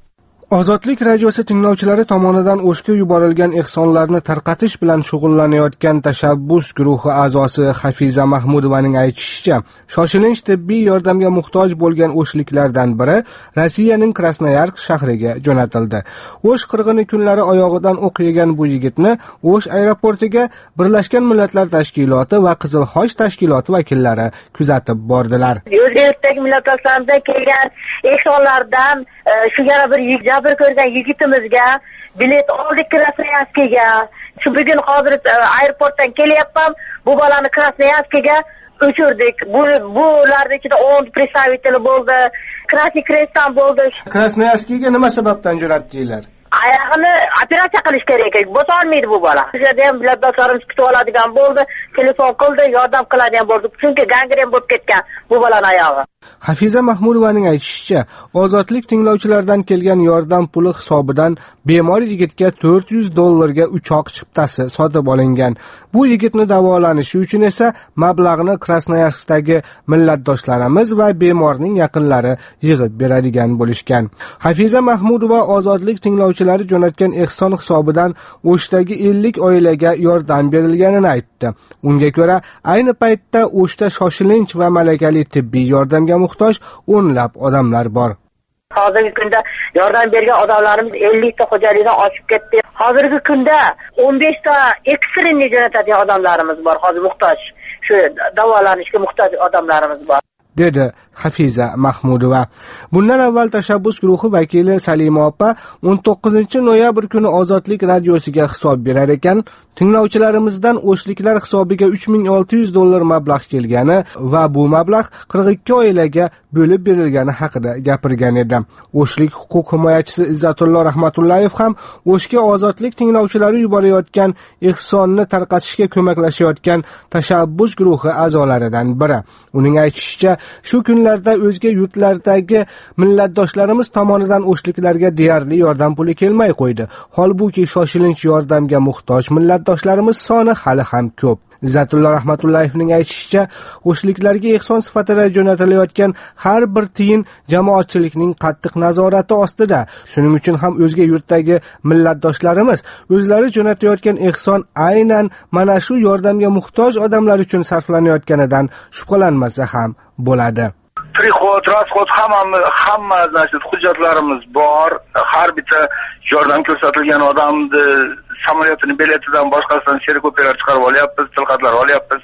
Ozodlik radiosi tinglovchilari tomonidan O'shga yuborilgan ehsonlarni tarqatish bilan shug'ullanayotgan tashabbus guruhi a'zosi Hafiza Mahmudovaning aytishicha, shoshilinch tibbiy yordamga muhtoj bo'lgan o'shliklardan biri Rossiyaning Krasnoyarsk shahriga jo'natildi. O'sh qirg'ini kunlari oyog'idan o'q yegan bu yigitni O'sh aeroportiga Birlashgan Millatlar Tashkiloti va Qizil Xoch tashkiloti vakillari kuzatib bordilar. O'zbekiston millatdoshlarimiz kelgan ehsonlardan shu yana bir jabr ko'rgan yigitimizga bilet oldik Krasnoyarskga. Shu bugun hozir aeroportdan kelyapman. Bu bolani Krasnoyarskga o'chirdik. Bu bularning ichida o'n представитель bo'ldi. Krasniy Krestdan bo'ldi. Krasnoyarskga nima sababdan jo'natdinglar? Oyog'ini operatsiya qilish kerak edi. Bo'lolmaydi bu bola. O'shada ham millatdoshlarimiz kutib oladigan bo'ldi. Telefon qildi, yordam qiladigan bo'ldi. Chunki gangren bo'lib ketgan bu bolaning oyog'i. Hafiza Mahmudovaning aytishicha, Ozodlik tinglovchilaridan kelgan yordam puli hisobidan bemor yigitga to'rt yuz dollarga uchoq chiptasi sotib olingan. Bu yigitni davolanishi uchun esa mablag'ni Krasnoyarskdagi millatdoshlarimiz va bemorning yaqinlari yig'ib beradigan bo'lishgan. Hafiza Mahmudova Ozodlik tinglovchilari jo'natgan ehson hisobidan O'shdagi ellik oilaga yordam berilganini aytdi. Unga ko'ra, ayni paytda O'shda shoshilinch va malakali tibbiy yordamga muhtoj o'nlab odamlar bor. Hozirgi kunda yordam bergan odamlarimiz ellik ta xo'jalikdan oshib ketdi. Hozirgi kunda o'n besh ta ekstremni jo'natadigan odamlarimiz bor. Hozir muhtoj, shu davolanishga muhtoj odamlarimiz bor, dedi Hafiza Mahmudova. Bundan avval tashabbus guruhi vakili Salima opa o'n to'qqizinchi noyabr kuni Ozodlik radiosiga hisob berar ekan, tinglovchilarimizdan o'shliklar hisobiga uch ming olti yuz dollar mablag' kelgani va bu mablag' qirq ikki oilaga bo'lib berilgani haqida gapirgan edi. O'shlik huquq himoyachisi Izzatullo Rahmatullayev ham O'shga Ozodlik tinglovchilari yuborayotgan ehsonni tarqatishga ko'maklashayotgan tashabbus guruhi a'zolaridan biri. Uning aytishicha, shu kunlarda o'zga yurtlardagi millatdoshlarimiz tomonidan o'shliklarga deyarli yordam puli kelmay qo'ydi. Holbuki shoshilinch yordamga muhtoj millatdoshlarimiz soni hali ham ko'p. Izzatullo Rahmatullayevning aytishicha, o'shliklarga ehson sifatida jo'natilayotgan har bir tiyin jamoatchilikning qattiq nazorati ostida. Shuning uchun ham o'zga yurtdagi millatdoshlarimiz o'zlari jo'natayotgan ehson aynan mana shu yordamga muhtoj odamlar uchun sarflanayotganidan shubhalanmasa ham bo'ladi. Prixod, rasxod hamma hamma значит hujjatlarimiz bor. Har bitta yordam ko'rsatilgan odamni samolyotini biletidan boshqasidan serkopiyalar chiqarib olyapmiz, tilxatlar olyapmiz.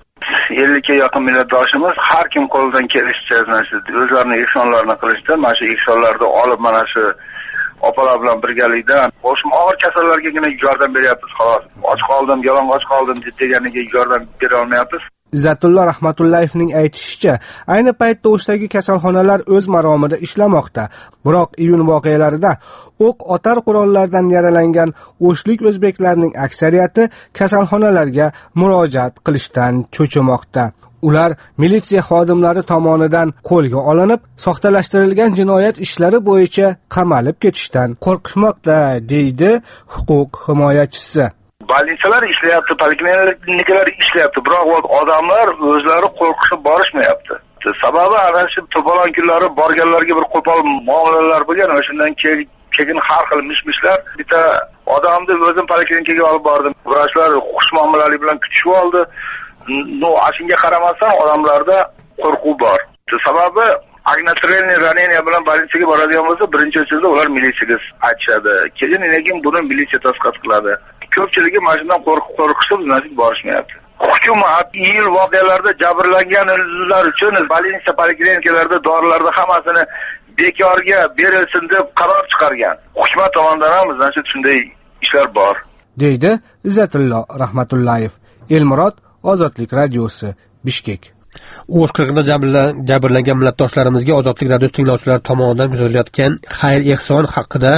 ellikka yaqin millatdoshimiz har kim qo'lidan kelishicha значит o'zlarining ehsonlarini qilishdi. Mana shu ehsonlarni olib mana shu opalar bilan birgalikda o'sha og'ir kasallargagina yordam beryapmiz xolos. Och qoldim, yalang'och qoldim deganiga yordam bera olmayapmiz. Izzatullo Rahmatullayevning aytishicha, ayni paytda O'shdagi kasalxonalar o'z maromida ishlamoqda. Biroq iyun voqealarida o'q otar qurollardan yaralangan o'shlik o'zbeklarning aksariyati kasalxonalarga murojaat qilishdan cho'chimoqda. Ular militsiya xodimlari tomonidan qo'lga olinib, soxtalashtirilgan jinoyat ishlari bo'yicha qamalib ketishdan qo'rqishmoqda, deydi huquq himoyachisi. Больницалар ishlayapti, poliklinikalar ishlayapti, biroq odamlar o'zlari qo'rqishib borishmayapti. Sababi ana shu to'polon kunlari borganlarga bir qo'pol muomalalar bo'lgan, o'shandan keyin keyin har xil mishmishlar. Bitta odamni o'zim poliklinikaga olib bordim. Vrachlar xush muomalalik bilan kutishib oldi. No, ashunga qaramasdan odamlarda qo'rquv bor. Sababi agnatrelniy raneniya bilan больницаga boradigan bo'lsa, birinchi o'chada ular militsiyaga aytishadi. Keyin lekin buni militsiya tasdiq qiladi. Ko'pchiligi mashinadan qo'rqib qo'rqishib nasib borishmayapti. Hukumat yil voqealarda jabrlanganlar uchun больница poliklinikalarda dorilarda hammasini bekorga berilsin deb qaror chiqargan. Hukumat tomonidan ham bizda shunday ishlar bor, deydi Izzatullo Rahmatullayev. Elmurod, Ozodlik radiosi, Bishkek. O'sh qirg'inida jabrlangan millatdoshlarimizga Ozodlik radiosi tinglovchilari tomonidan ko'rsatilayotgan xayr-ehson haqida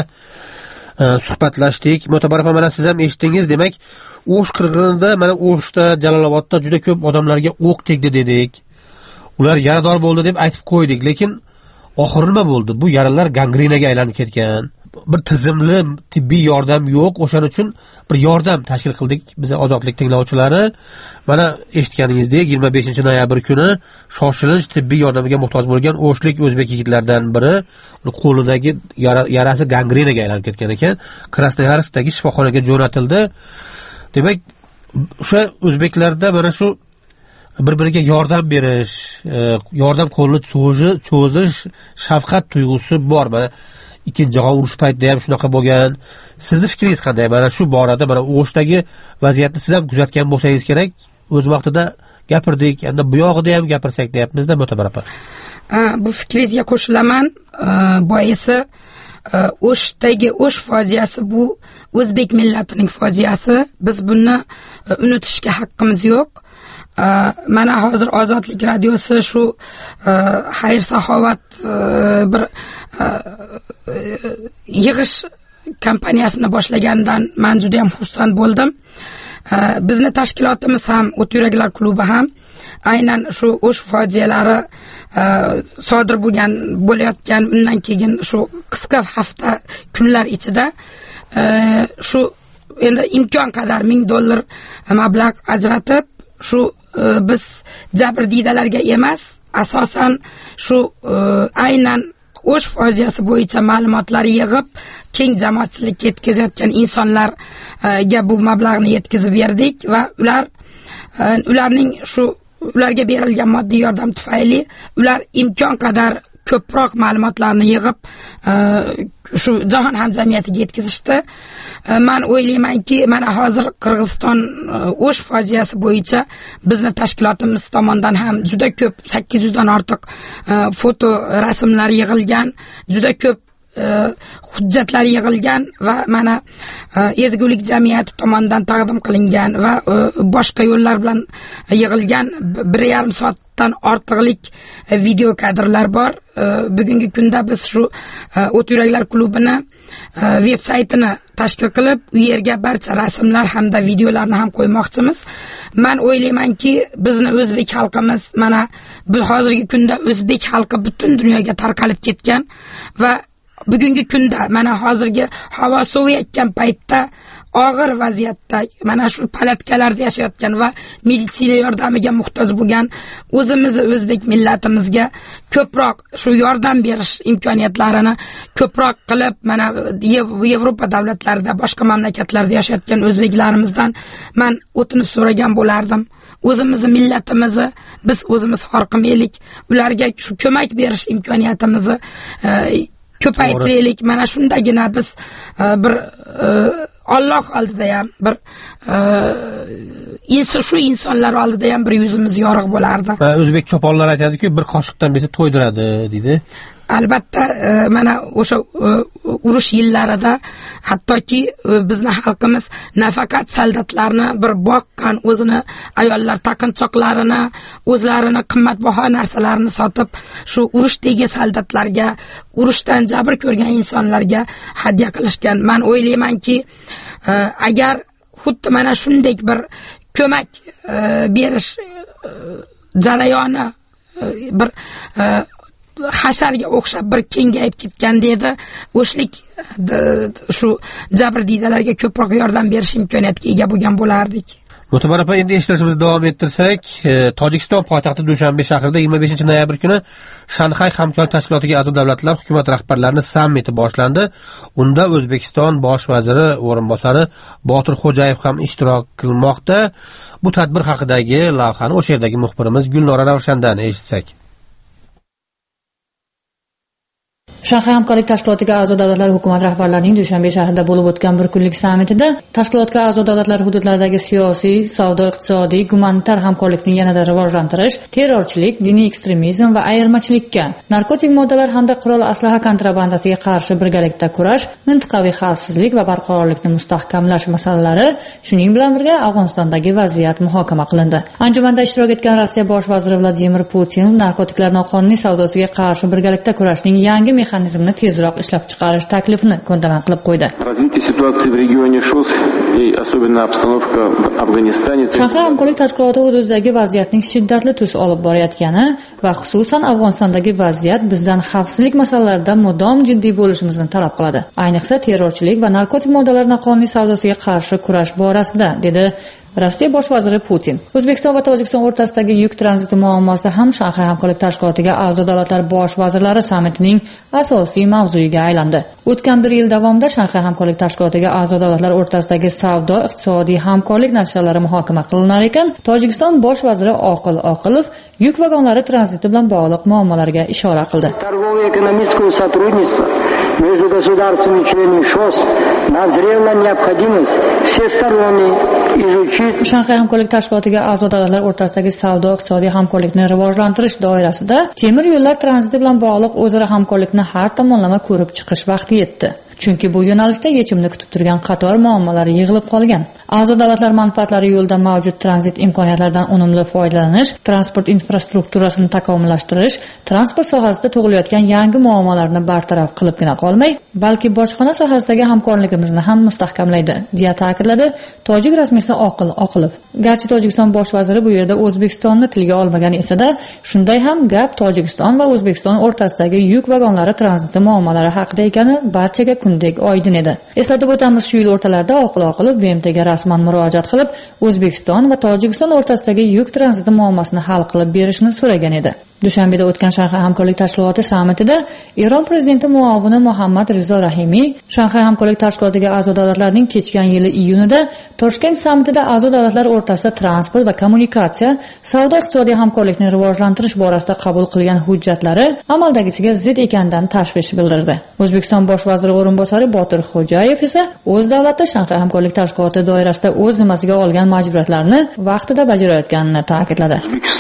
suhbatlashdik. Mo'tabar opa, mana siz ham eshitdingiz. Demak, O'sh qirg'inida, mana O'shda, Jalolobodda juda ko'p odamlarga o'q tegdi dedik. Ular yarador bo'ldi deb aytib qo'ydik, lekin oxiri nima bo'ldi? Bu yaralar gangrinaga aylanib ketgan. Bir tizimli tibbiy yordam yo'q. O'shaning uchun bir yordam tashkil qildik biz Ozodlik tinglovchilari. Mana eshitganingizdek, yigirma beshinchi noyabr kuni shoshilinch tibbiy yordamga muhtoj bo'lgan o'shlik o'zbek yigitlaridan biri qo'lidagi yarasi gangrinaga aylanib ketgan ekan. Krasnoyarskdagi shifoxonaga jo'natildi. Demak, o'sha o'zbeklarda mana shu bir-biriga yordam berish, yordam qo'lini cho'zish, shafqat tuyg'usi bor. Mana ikkinchi jahon urushi paytida ham shunaqa bo'lgan. Sizni fikringiz qanday? Mana shu borada, mana O'shdagi vaziyatni siz ham kuzatgan bo'lsangiz kerak. O'z vaqtida gapirdik, endi bu yog'ida ham gapirsak deyapmiz-da, Mo'tabar opa. Bu fikringizga qo'shilaman. Boisi O'shdagi O'sh fojiasi bu o'zbek millatining fojiasi. Biz buni unutishga haqqimiz yo'q. Mana hozir Ozodlik radiosi shu xayr saxovat bir yig'ish kompaniyasini boshlagandan men juda ham xursand bo'ldim. Bizni tashkilotimiz ham, O't yuraklar klubi ham aynan shu O'sh fojialari sodir bo'lgan bo'layotgan undan keyin shu qisqa hafta kunlar ichida shu endi imkon qadar ming dollar mablag' ajratib, shu biz jabrdiydalarga emas, asosan shu aynan O'sh fojiasi bo'yicha ma'lumotlar yig'ib, keng jamoatchilikka yetkazayotgan insonlarga bu mablag'ni yetkazib berdik va ular ularning shu ularga berilgan moddiy yordam tufayli ular imkon qadar ko'proq ma'lumotlarni yig'ib shu jahon hamjamiyatiga yetkazishdi. Men o'ylaymanki, mana hozir Qirg'iziston O'sh fojiasi bo'yicha bizni tashkilotimiz tomonidan ham juda ko'p, sakkiz yuz dan ortiq foto rasmlar yig'ilgan, juda ko'p hujjatlar yig'ilgan va mana ezgulik jamiyati tomonidan taqdim qilingan va boshqa yo'llar bilan yig'ilgan bir yarim soatdan ortiqlik video kadrlar bor. Bugungi kunda biz shu O't yuraklar klubini veb saytini tashkil qilib, u yerga barcha rasmlar hamda videolarni ham qo'ymoqchimiz. Men o'ylaymanki, bizni o'zbek xalqimiz mana bu hozirgi kunda o'zbek xalqi butun dunyoga tarqalib ketgan va bugungi kunda mana hozirgi havo soviyotgan paytda og'ir vaziyatda mana shu palatkalarda yashayotgan va meditsina yordamiga muhtoj bo'lgan o'zimizni o'zbek millatimizga ko'proq shu yordam berish imkoniyatlarini ko'proq qilib, mana Yevropa davlatlarida, boshqa mamlakatlarda yashayotgan o'zbeklarimizdan men o'tinib so'ragan bo'lardim. O'zimizni millatimizni biz o'zimiz xor qilmaylik, ularga shu ko'mak berish imkoniyatimizni ko'paytiraylik. Mana shundagina biz bir Alloh oldida ham bir inson shu insonlar oldida ham bir yuzimiz yorug' bo'lardi. O'zbek choponlar aytadi-ku, bir qoshiqdan besi to'ydiradi deydi. Albatta, mana o'sha urush yillarida hattoki bizni xalqimiz nafaqat soldatlarni bir boqqan, o'zini ayollar taqinchoqlarini, o'zlarini qimmatbaho narsalarini sotib shu urushdagi soldatlarga, urushdan jabr ko'rgan insonlarga hadya qilishgan. Men o'ylaymanki, agar xuddi mana shunday bir ko'mak berish jarayoni bir hasharga o'xshab bir kengayib ketganda edi, o'shlik shu jabrdiydalarga ko'proq yordam berish imkoniyatiga ega bo'lgan bo'lardik. Mo'tabar opa, endi eshitishimizni davom ettirsak, Tojikiston poytaxti Dushanbe shahrida yigirma beshinchi noyabr kuni Shanxay hamkorlik tashkilotiga a'zo davlatlar hukumat rahbarlarining sammiti boshlandi. Unda O'zbekiston bosh vaziri o'rinbosari Botir Xo'jayev ham ishtirok qilmoqda. Bu tadbir haqidagi lavhani o'sha yerdagi muxbirimiz Gulnora Ravshandan eshitsak. Shanxay hamkorlik tashkilotiga a'zo davlatlar hukumat rahbarlarining Dushanbe shahrida bo'lib o'tgan bir kunlik sammitida tashkilotga a'zo davlatlar hududlaridagi siyosiy, savdo-iqtisodiy, gumanitar hamkorlikni yanada rivojlantirish, terrorchilik, diniy ekstremizm va ayirmachilikka, narkotik moddalar hamda qurol aslaha kontrabandasiga qarshi birgalikda kurash, mintaqaviy xavfsizlik va barqarorlikni mustahkamlash masalalari, shuning bilan birga Afg'onistondagi vaziyat muhokama qilindi. Anjumanda ishtirok etgan Rossiya bosh vaziri Vladimir Putin narkotiklar noqonuniy savdosiga qarshi birgalikda kurashning yangi mexanizmni tezroq ishlab chiqarish taklifini ko'ndalang qilib qo'ydi. Shanxay hamkorlik tashkiloti hududidagi vaziyatning shiddatli tus olib borayotgani va xususan Afg'onistondagi vaziyat bizdan xavfsizlik masalalarida mudom jiddiy bo'lishimizni talab qiladi. Ayniqsa terrorchilik va narkotik moddalar noqonuniy savdosiga qarshi kurash borasida, dedi Rossiya bosh vaziri Putin. O'zbekiston va Tojikiston o'rtasidagi yuk tranziti muammosi ham Shanxay hamkorlik tashkilotiga a'zo davlatlar bosh vazirlari sammitining asosiy mavzuiga aylandi. O'tgan bir yil davomida Shanxay hamkorlik tashkilotiga a'zo davlatlar o'rtasidagi savdo, iqtisodiy hamkorlik natijalari muhokama qilinar ekan, Tojikiston bosh vaziri Oqil Oqilov yuk vagonlari tranziti bilan bog'liq muammolarga ishora qildi. Между государствами-членами ШОС назрела необходимость всесторонне изучить. Shanxay hamkorlik tashkilotiga a'zo davlatlar o'rtasidagi savdo iqtisodiy hamkorlikni rivojlantirish doirasida temir yo'llar tranziti bilan bog'liq o'zaro hamkorlikni har tomonlama ko'rib chiqish vaqti yetdi. Chunki bu yo'nalishda yechimni kutib turgan qator muammolar yig'ilib qolgan. A'zo davlatlar manfaatlari yo'lida mavjud tranzit imkoniyatlaridan unumli foydalanish, transport infrastrukturasini takomillashtirish, transport sohasida tug'ilayotgan yangi muammolarni bartaraf qilibgina qolmay, balki bojxona sohasidagi hamkorligimizni ham mustahkamlaydi, deya ta'kidladi tojik rasmiysi Oqil Oqilov. Garchi Tojikiston bosh vaziri bu yerda O'zbekistonni tilga olmagan esa-da, shunday ham gap Tojikiston va O'zbekiston o'rtasidagi yuk vagonlari tranziti muammolari haqida ekani barchaga kundek oydin edi. Eslatib o'tamiz, shu yil o'rtalarida Oqil Oqilov B M Tga rasman murojaat qilib, O'zbekiston va Tojikiston o'rtasidagi yuk tranziti muammosini hal qilib berishni so'ragan edi. Dushanbeda o'tgan Shanxay hamkorlik tashkiloti sammitida Eron prezidenti muovini Muhammad Rizo Rahimiy Shanxay hamkorlik tashkilotiga a'zo davlatlarning kechgan yili iyunida Toshkent sammitida a'zo davlatlar o'rtasida transport va kommunikatsiya, savdo iqtisodiy hamkorlikni rivojlantirish borasida qabul qilgan hujjatlari amaldagisiga zid ekanidan tashvish bildirdi. O'zbekiston bosh vaziri o'rinbosari Botir Xo'jayev esa o'z davlati Shanxay hamkorlik tashkiloti doirasida o'z zimmasiga olgan majburiyatlarni vaqtida bajarayotganini ta'kidladi.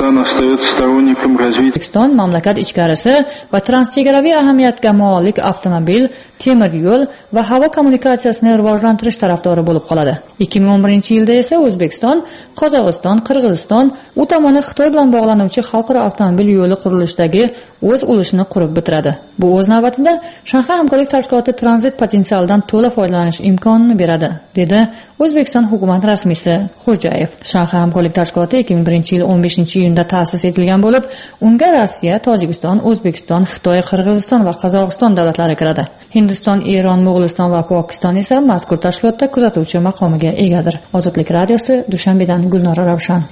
O'zbekiston mamlakat ichkarisi va transchegaraviy ahamiyatga molik avtomobil, temir yo'l va havo kommunikatsiyasini rivojlantirish tarafdori bo'lib qoladi. ikki ming o'n birinchi yilda esa O'zbekiston, Qozog'iston, Qirg'iziston, u tomoni Xitoy bilan bog'lanuvchi xalqaro avtomobil yo'li qurilishidagi o'z ulushini qurib bitiradi. Bu o'z navbatida Shanxay hamkorlik tashkiloti tranzit potensialidan to'la foydalanish imkonini beradi, dedi O'zbekiston hukumat rasmiysi Xo'jayev. Shanxay hamkorlik tashkiloti ikki ming birinchi yil o'n beshinchi iyunda ta'sis etilgan bo'lib, unga Rossiya, Tojikiston, O'zbekiston, Xitoy, Qirg'iziston va Qozog'iston davlatlari kiradi. Hindiston, Eron, Mo'g'uliston va Pokiston esa mazkur tashkilotda kuzatuvchi maqomiga egadir. Ozodlik radiosi, Dushanbedan Gulnora Ravshan.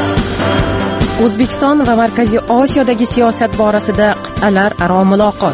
O'zbekiston va Markaziy Osiyodagi siyosat borasida qit'alar aro muloqot.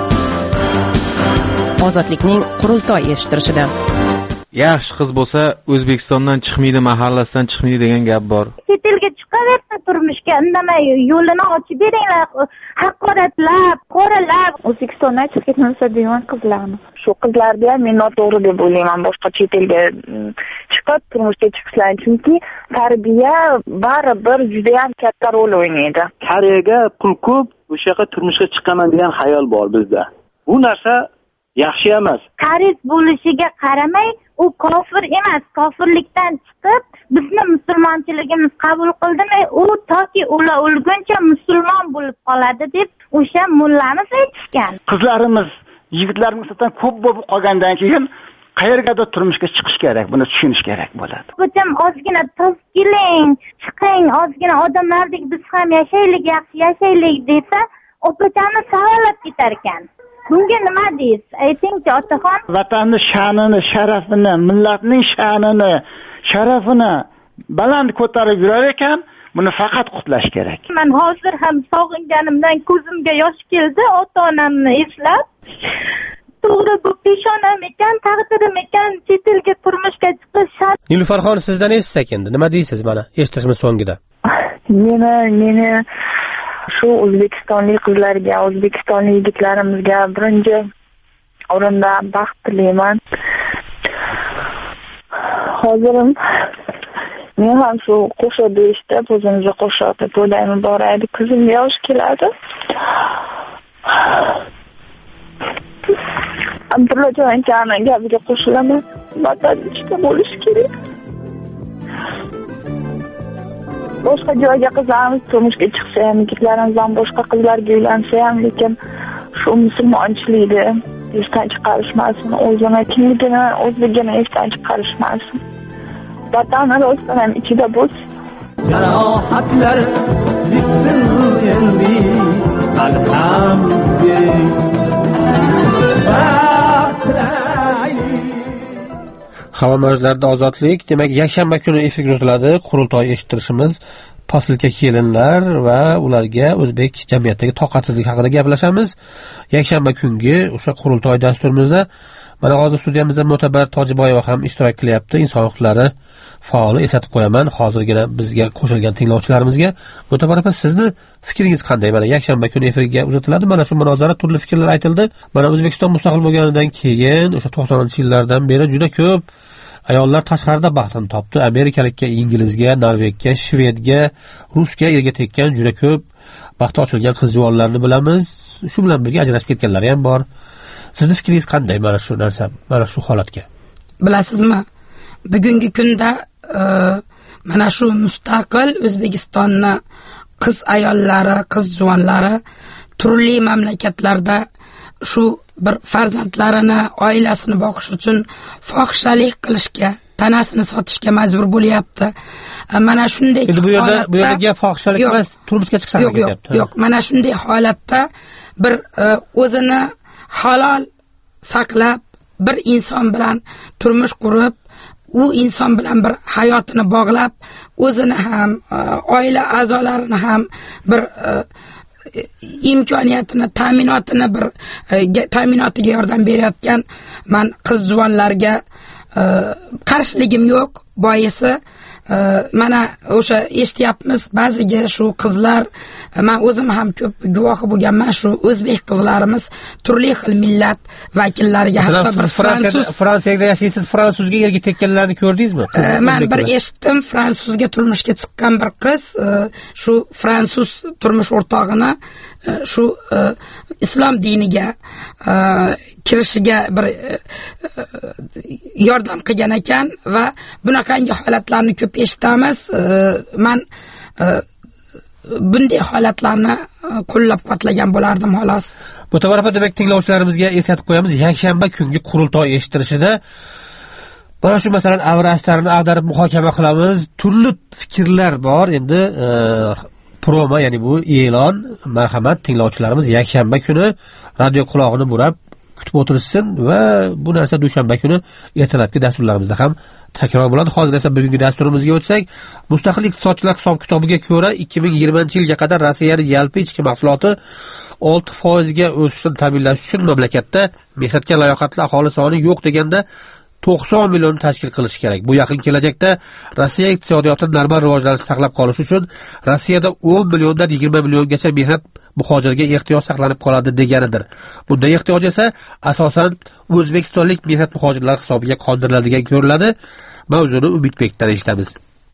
Ozodlikning qurultoy eshittirishida. Yaxshi qiz bo'lsa, O'zbekistondan chiqmaydi, mahallasidan chiqmaydi degan gap bor. Chet elga chiqaversa turmushga, indamay yo'lini ochib beringlar, haqoratlab, qo'ralab. O'zbekistondan chiqib ketmasa deyman qizlarni. Shu qizlarni ham men noto'g'ri deb o'ylayman, boshqa chet elga chiqib turmushga chiqishlar, chunki tarbiya baribir juda ham katta rol o'ynaydi. Koreyaga pul ko'p, o'sha yerga turmushga chiqaman degan xayol bor bizda. Bu narsa yaxshi emas. Qaris bo'lishiga qaramay, u kofir emas, kofirlikdan chiqib, bizni musulmonchiligimiz qabul qildimi, u toki o'la o'lguncha musulmon bo'lib qoladi deb o'sha mullamiz aytishgan. Qizlarimiz, yigitlarimiz nisbatan ko'p bo'lib qolgandan keyin qayergadir turmushga chiqish kerak, buni tushunish kerak bo'ladi. O'zim ozgina to'z keling, chiqing, ozgina odamlardek biz ham yashaylik, yaxshi yashaylik desa, opachani savolab ketar ekan. Bunga nima deysiz? Aytingchi, otaxon. Vatanning sha'nini, sharafini, millatning sha'nini, sharafini baland ko'tarib yurar ekan, buni faqat qutlash kerak. Men hozir ham sog'inganimdan ko'zimga yosh keldi, ota-onamni eslab. To'g'ri, bu peshonam ekan, taqdirim ekan, chet elga turmushga chiqish shart. Nilufarxon, sizdan eshitsak endi, nima deysiz mana eshitishimiz so'ngida? Meni, meni shu o'zbekistonlik qizlarga, o'zbekistonlik yigitlarimizga birinchi o'rinda baxt tilayman. Hozirim men ham shu qo'shadi eshitib, o'zimizga qo'shadi, to'daymi boraydi, ko'zimga yosh keladi. Abdullajon akaning gapiga qo'shilaman. Vatan ichida bo'lish kerak. Boshqa joyga qizlarimiz turmushga chiqsa ham, yigitlarimiz ham boshqa qizlarga uylansa ham, lekin shu musulmonchilikni esdan chiqarishmasin, o'zini kimligini, o'zligini esdan chiqarishmasin. Vatanni rostdan ham ichida bo'lsin. Jarohatlar bitsin endi, alhamdulillah. Havo mavjlarida ozodlik, demak yakshanba kuni efirga uzatiladi. Qurultoy eshittirishimiz, posilka kelinlar va ularga o'zbek jamiyatidagi toqatsizlik haqida gaplashamiz. Yakshanba kungi o'sha qurultoy dasturimizda mana hozir studiyamizda Mo'tabar Tojiboyeva ham ishtirok qilyapti. Inson huquqlari faoli, eslatib qo'yaman hozirgina bizga qo'shilgan tinglovchilarimizga. Mo'tabar opa, sizni fikringiz qanday? Mana yakshanba kuni efirga uzatiladi. Mana shu munozara, turli fikrlar aytildi. Mana O'zbekiston mustaqil bo'lganidan keyin o'sha to'qsoninchi yillardan beri juda ko'p ayollar tashqarida baxtini topdi. Amerikalikka, inglizga, norvegga, shvedga, rusga erga tekkan juda ko'p baxti ochilgan qiz juvonlarni bilamiz. Shu bilan birga ajrashib ketganlar ham bor. Sizni fikringiz qanday mana shu narsa, mana shu holatga? Bilasizmi? Bugungi kunda e, mana shu mustaqil O'zbekistonni qiz ayollari, qiz juvonlari turli mamlakatlarda shu bir farzandlarini, oilasini boqish uchun fohishalik qilishga, tanasini sotishga majbur bo'lyapti. Mana shunday holatda, bu yerda bu yerda gap fohishalik emas, turmushga chiqish haqida ketyapti. Yo'q, mana shunday holatda bir e, o'zini halol saqlab, bir inson bilan turmush qurib, u inson bilan bir hayotini bog'lab, o'zini ham, oila a'zolarini ham bir imkoniyatini, ta'minotini bir ta'minotiga yordam berayotgan men qiz juvonlarga qarshiligim yo'q. Boisi mana o'sha eshityapmiz, ba'ziga shu qizlar, men o'zim ham ko'p guvohi bo'lganman, shu o'zbek qizlarimiz turli xil millat vakillariga, hatto bir fransuz, Fransiyada yashaysiz, fransuzga erga tekkanlarni ko'rdingizmi? Men bir eshitdim, fransuzga turmushga chiqqan bir qiz shu fransuz turmush o'rtog'ini shu islom diniga kirishiga bir yordam qilgan ekan va bunaqangi holatlarni ko'p eshitamiz. Men bunday holatlarni qo'llab-quvvatlagan bo'lardim xolos. Bu to'g'ri, demak tinglovchilarimizga eslatib qo'yamiz, yakshanba kungi qurultoy eshittirishida mana shu masalan avrastarini ag'darib muhokama qilamiz. Turli fikrlar bor. Endi promo, ya'ni bu e'lon, marhamat tinglovchilarimiz yakshanba kuni radio quloqini burab kutib o'tirishsin va bu narsa dushanba kuni ertalabki dasturlarimizda ham takror bo'ladi. Hozir esa bugungi dasturimizga o'tsak, Mustaqil iqtisodchilar hisob-kitobiga ko'ra ikki ming yigirmanchi yilga qadar Rossiyaning yalpi ichki mahsuloti olti foiz ga o'sishini ta'minlash uchun mamlakatda mehnatga layoqatli aholi soni yo'q deganda to'qson million tashkil qilish kerak. Bu yaqin kelajakda Rossiya iqtisodiyotini normal rivojlanishni saqlab qolish uchun Rossiyada o'n milliondan yigirma milliongacha mehnat muhojiriga ehtiyoj saqlanib qoladi deganidir. Bunday ehtiyoj esa asosan o'zbekistonlik mehnat muhojirlari hisobiga qondiriladigan ko'riladi. Mavzuni Umidbekdan eshitamiz.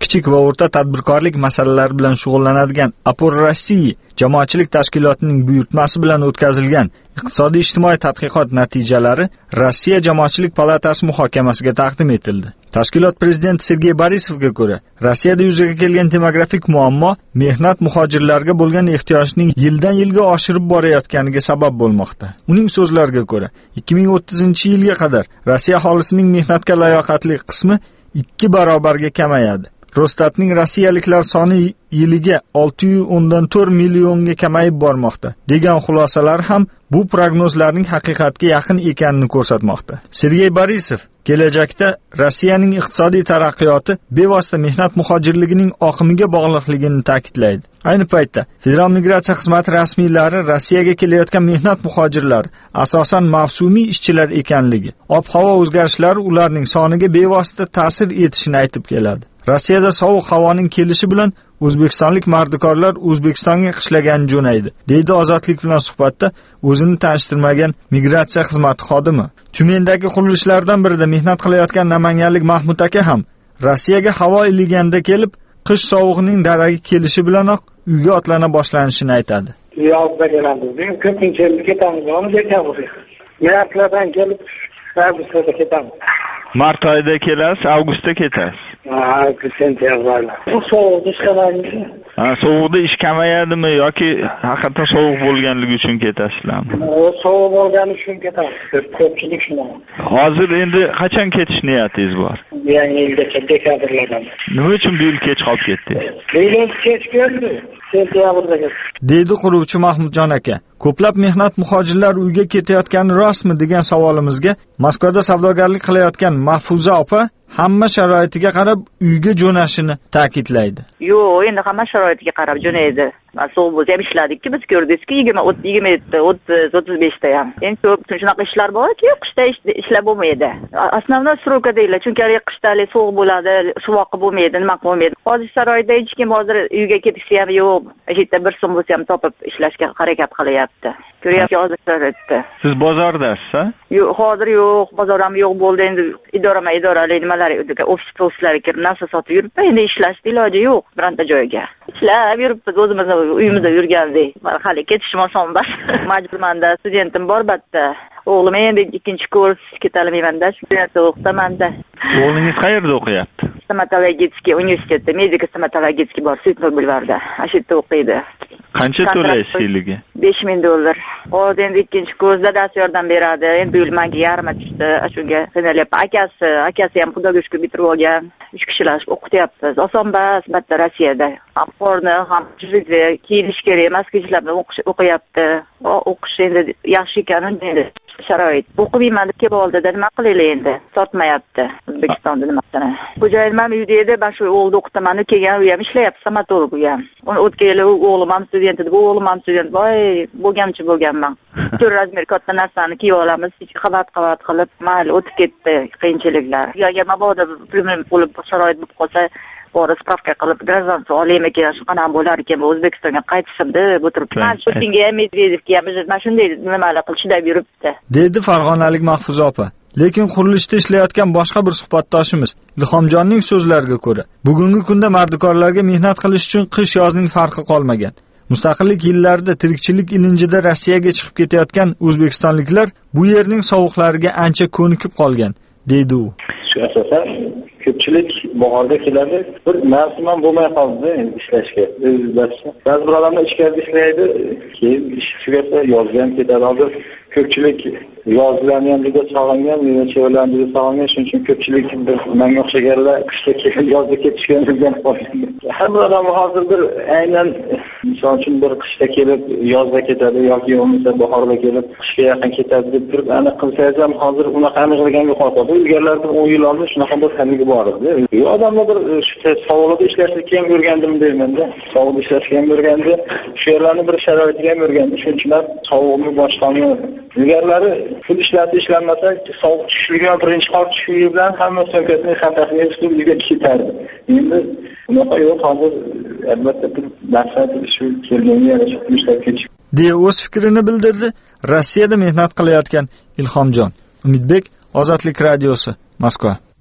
kichik va o'rta tadbirkorlik masalalari bilan shug'ullanadigan Apor Rossiya jamoatchilik tashkilotining buyurtmasi bilan o'tkazilgan iqtisodiy ijtimoiy tadqiqot natijalari Rossiya jamoatchilik palatasi muhokamasiga taqdim etildi. Tashkilot prezidenti Sergey Borisovga ko'ra, Rossiyada yuzaga kelgan demografik muammo mehnat muhojirlarga bo'lgan ehtiyojning yildan yilga oshirib borayotganiga sabab bo'lmoqda. Uning so'zlariga ko'ra, ikki ming o'ttizinchi yilga qadar Rossiya aholisining mehnatga layoqatli qismi ikki barobarga kamayadi. Rostatning rossiyaliklar soni yiliga olti yuz o'ndan to'rt millionga kamayib bormoqda degan xulosalar ham bu prognozlarning haqiqatga yaqin ekanini ko'rsatmoqda. Sergey Borisov kelajakda Rossiyaning iqtisodiy taraqqiyoti bevosita mehnat muhojirligining oqimiga bog'liqligini ta'kidlaydi. Ayni paytda Federal migratsiya xizmati rasmiylari Rossiyaga kelayotgan mehnat muhojirlari asosan mavsumiy ishchilar ekanligi, ob-havo o'zgarishlari ularning soniga bevosita ta'sir etishini aytib keladi. Rossiyada sovuq havoning kelishi bilan o'zbekistonlik mardikorlar O'zbekistonga qishlagani jo'naydi, deydi Ozodlik bilan suhbatda o'zini tanishtirmagan migratsiya xizmati xodimi. Tumendagi qurilishlardan birida mehnat qilayotgan namanganlik Mahmud aka ham Rossiyaga havo iliganda kelib, qish sovug'ining daragi kelishi bilanoq uyga otlana boshlanishini aytadi. Yozda kelamiz. Men ko'pincha ketamiz, o'nga ketamiz. Yartlardan kelib, avgustda ketamiz. Mart oyida kelasiz, avgustda ketasiz. Ha, sentyabrda. Bu sovuqda ish qilamiz. Ha, sovuqda ish kamayadimi yoki haqiqatan sovuq bo'lganligi uchun ketasizlarmi? O sovuq bo'lgani uchun ketamiz. Ko'pchilik shunday. Hozir endi qachon ketish niyatingiz bor? Yangi yilgacha dekabrlardan. Nima uchun bu yil kech qolib ketdingiz? Bu yil kech keldi. Sentyabrda ketdi. Deydi quruvchi Mahmudjon aka. Ko'plab mehnat muhojirlar uyga ketayotgani rostmi degan savolimizga Moskvada savdogarlik qilayotgan Mahfuza opa hamma sharoitiga qarab uyga jo'nashini ta'kidlaydi. Yo'q, endi hamma sharoitiga qarab jo'naydi. So'g'ib bo'lsa ham ishladikki, biz ko'rdikki yigirma, yigirma yetti, o'ttiz, o'ttiz besh ta ham. Endi ko'p shunaqa ishlar borki, qishda ishlab bo'lmaydi. Основной срока deylar, chunki qishda sovuq bo'ladi, suvoqi bo'lmaydi, nima bo'lmaydi. Hozir sharoitda hech kim hozir uyga ketishsa ham yo'q. Yerda bir so'm bo'lsa ham topib ishlashga harakat qilyapti. Ko'ryapsiz hozir sharoitda. Siz bozordasiz-a? Yo'q, hozir yo'q, bozor ham yo'q bo'ldi. Endi idorama idorali nimalar, ofis ofislarga kirib narsa sotib yuribdi. Endi ishlashning iloji yo'q birorta joyga. Ishlab yuribmiz, o'zimizni uyimizda yurgandik. Hali ketishim oson emas. Majburmanda, studentim bor batda. O'g'lim endi ikkinchi kurs ketalmayman-da, student o'qitaman-da. O'g'lingiz qayerda o'qiyapti? Stomatologический universitetda, medika stomatologический bor, Svetnoy bulvarda. Shu yerda o'qiydi. Qancha to'laysiz yiliga? besh ming dollar. Hozir endi ikkinchi kursda dars yordam beradi. Endi bu yil menga yarmi tushdi. Shunga qiynalib, akasi, akasi ham xudoga shukr bitirib olgan. uch kishilar o'qityapmiz. Oson emas, battar Rossiyada. Ham qorni, ham jizga kiyinish kerak, maskijlar bilan o'qiyapti. O'qish endi yaxshi ekanini dedi. Sharoit. O'qimayman deb kelib oldi-da, nima qilaylik endi? Sotmayapti O'zbekistonda nimasini. Xo'jayin ham uyda edi, men shu o'g'ilni o'qitaman, kelgan u ham ishlayapti, stomatolog u ham. Uni o'tgan yili o'g'lim ham student edi, bu o'g'lim ham student. Voy, bo'lgancha bo'lganman. to'rt razmer katta narsani kiyib olamiz, qavat-qavat qilib, mayli o'tib ketdi qiyinchiliklar. Agar mabodo problem bo'lib sharoit bo'lib qolsa, bora spravka qilib grazansiya olaymi ekan, shu qanaqa bo'lar ekan, O'zbekistonga qaytishim deb o'tiribdi. Men Putinga ham Medvedevga ham mana shunday nimalar qilib chidab yuribdi. Dedi Farg'onalik Mahfuza opa. Lekin qurilishda ishlayotgan boshqa bir suhbatdoshimiz Ilhomjonning so'zlariga ko'ra, bugungi kunda mardikorlarga mehnat qilish uchun qish-yozning farqi qolmagan. Mustaqillik yillarida tirikchilik ilinjida Rossiyaga chiqib ketayotgan o'zbekistonliklar bu yerning sovuqlariga ancha ko'nikib qolgan, deydi u. Shu asosan ko'pchilik bahorda keladi, bir mavsum ham bo'lmay qoldi ishlashga. Ba'zi bir odamlar ichkarida ishlaydi, keyin ish tugasa yozga ham ketadi. Hozir ko'pchilik yozlarni ham juda sog'ingan, chevarlarni juda sog'ingan, shuning uchun ko'pchilik bir menga o'xshaganlar qishda kelib yozda ketishga o'rganib qolgan. Hamma odam hozir bir aynan misol uchun bir qishda kelib yozda ketadi yoki bo'lmasa bahorda kelib qishga yaqin ketadi deb turib aniq qilsangiz ham hozir unaqa aniqliganga qoladi. Ilgarilarda o'n yil oldin shunaqa bir hamligi bor edi. Yo odamlar bir shu sovuqda ishlashga ham o'rgandim deyman-da. Sovuqda ishlashga ham o'rgandi, shu yerlarni bir sharoitiga ham o'rgandi. Shuning uchun sovuqni boshqami ilgarilari pul ishlatib ishlanmasa sovuq tushishligi va birinchi qor tushishligi bilan hamma so'mkasini xantasini yechib uyga ketardi. Endi unaqa yo'q, hozir albatta bir maqsad shu kelganga yarasha ishlab ketish. deya o'z fikrini bildirdi Rossiyada mehnat qilayotgan Ilhomjon. Umidbek, Ozodlik radiosi, Moskva.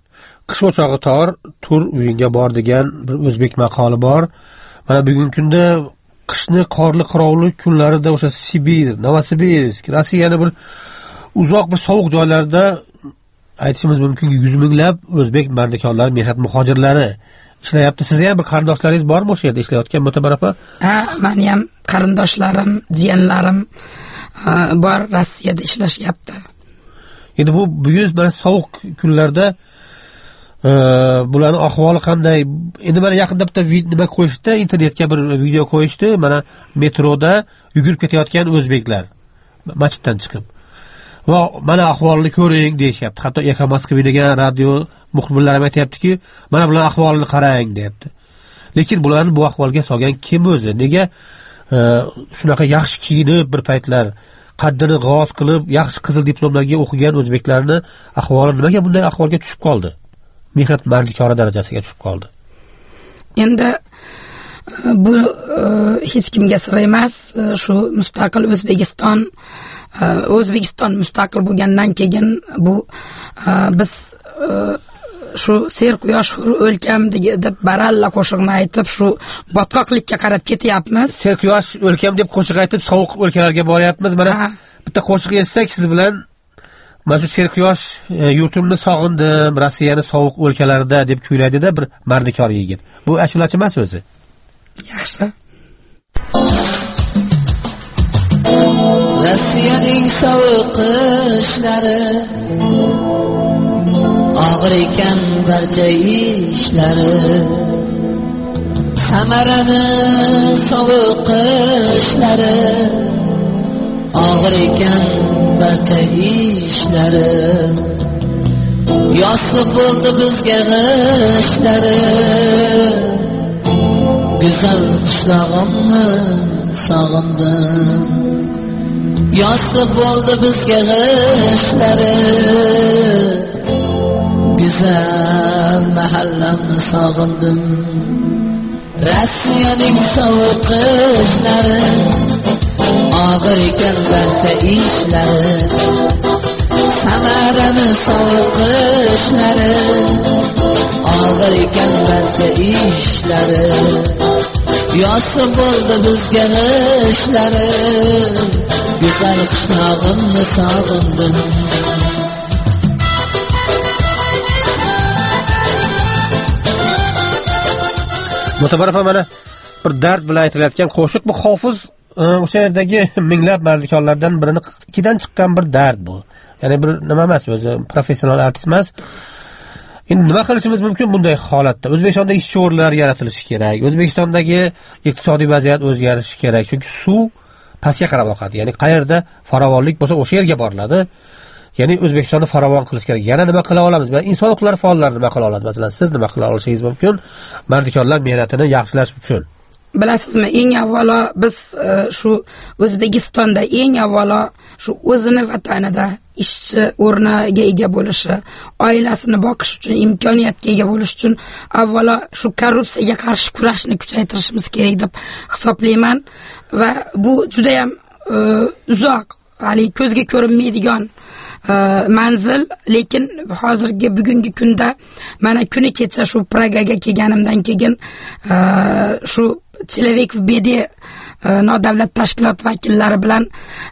qish o'chog'i tor, tur uyingga bor degan bir o'zbek maqoli bor. Mana bugungi kunda qishni qorli qirovli kunlarida o'sha Sibir, Novosibirsk, Rossiyani bir uzoq bir sovuq joylarda aytishimiz mumkin yuz minglab o'zbek mardikorlari, mehnat muhojirlari ishlayapti. Sizga ham bir qarindoshlaringiz bormi o'sha yerda ishlayotgan Mo'tabar opa? Ha, meni ham qarindoshlarim, jiyanlarim bor, Rossiyada ishlashyapti. Endi bu bugun mana sovuq kunlarda bularning ahvoli qanday? Endi mana yaqinda bitta nima qo'yishdi, internetga bir video qo'yishdi. Mana metroda yugurib ketayotgan o'zbeklar masjiddan chiqib. Va mana ahvolni ko'ring deyapti. Hatto Eka Moskva degan radio muxbirlar ham aytayaptiki, mana bular ahvolini qarang deyapti. Lekin bularni bu ahvolga solgan kim o'zi? Nega shunaqa yaxshi kiyinib bir paytlar qaddini g'oz qilib, yaxshi qizil diplomlarga o'qigan o'zbeklarning ahvoli nimaga bunday ahvolga tushib qoldi? Mehnat mardikori darajasiga tushib qoldi. Endi bu hech kimga sir emas. Shu mustaqil O'zbekiston O'zbekiston mustaqil bo'lgandan keyin bu biz shu ser quyosh o'lkam deb baralla qo'shiqni aytib shu botqoqlikka qarab ketyapmiz. Ser quyosh o'lkam deb qo'shiq aytib sovuq o'lkalarga boryapmiz. Mana bitta qo'shiq eshitsak siz bilan, mana shu ser quyosh yurtimni sog'indim, Rossiyani sovuq o'lkalarida deb kuylaydi-da bir mardikor yigit. Bu ashulachi emas o'zi. Yaxshi. Rossiyaning sovuq qishlari og'ir ekan barcha ishlari, Samarani sovuq qishlari og'ir ekan barcha ishlari, yostiq bo'ldi bizga g'ishlari, go'zal qishlog'imni sog'indim, yostiq bo'ldi bizga g'ishlari, güzel mahallamni sog'indim. Rossiyaning sovuq qishlari og'ir ekan barcha ishlari, Samarani sovuq qishlari og'ir ekan barcha ishlari, yostiq bo'ldi bizga g'ishlari, go'zal qishlog'imni sog'indim. Mo'tabar opa, mana bir dard bilan aytilayotgan qo'shiq. Bu Hofiz o'sha yerdagi minglab mardikorlardan birini ikidan chiqqan bir dard bu. Ya'ni bir nima emas, o'zi professional artist emas. Endi nima qilishimiz mumkin bunday holatda? O'zbekistonda ishchi o'rinlar yaratilishi kerak. O'zbekistondagi iqtisodiy vaziyat o'zgarishi kerak. Chunki suv pastga qarab oqadi. Ya'ni qayerda farovonlik bo'lsa o'sha yerga boriladi. Ya'ni O'zbekistonni farovon qilish kerak. Yana nima qila olamiz? Mana inson huquqlari faollari nima qila oladi? Masalan, siz nima qila olishingiz mumkin mardikorlar mehnatini yaxshilash uchun? Bilasizmi, eng avvalo biz shu O'zbekistonda eng avvalo shu o'zini vatanida ishchi o'rniga ega bo'lishi, oilasini boqish uchun imkoniyatga ega bo'lish uchun avvalo shu korrupsiyaga qarshi kurashni kuchaytirishimiz kerak deb hisoblayman. Va bu juda ham uzoq, hali ko'zga ko'rinmaydigan manzil, lekin hozirgi bugungi kunda mana kuni kecha shu Pragaga kelganimdan keyin shu Человек в bede nodavlat tashkilot vakillari bilan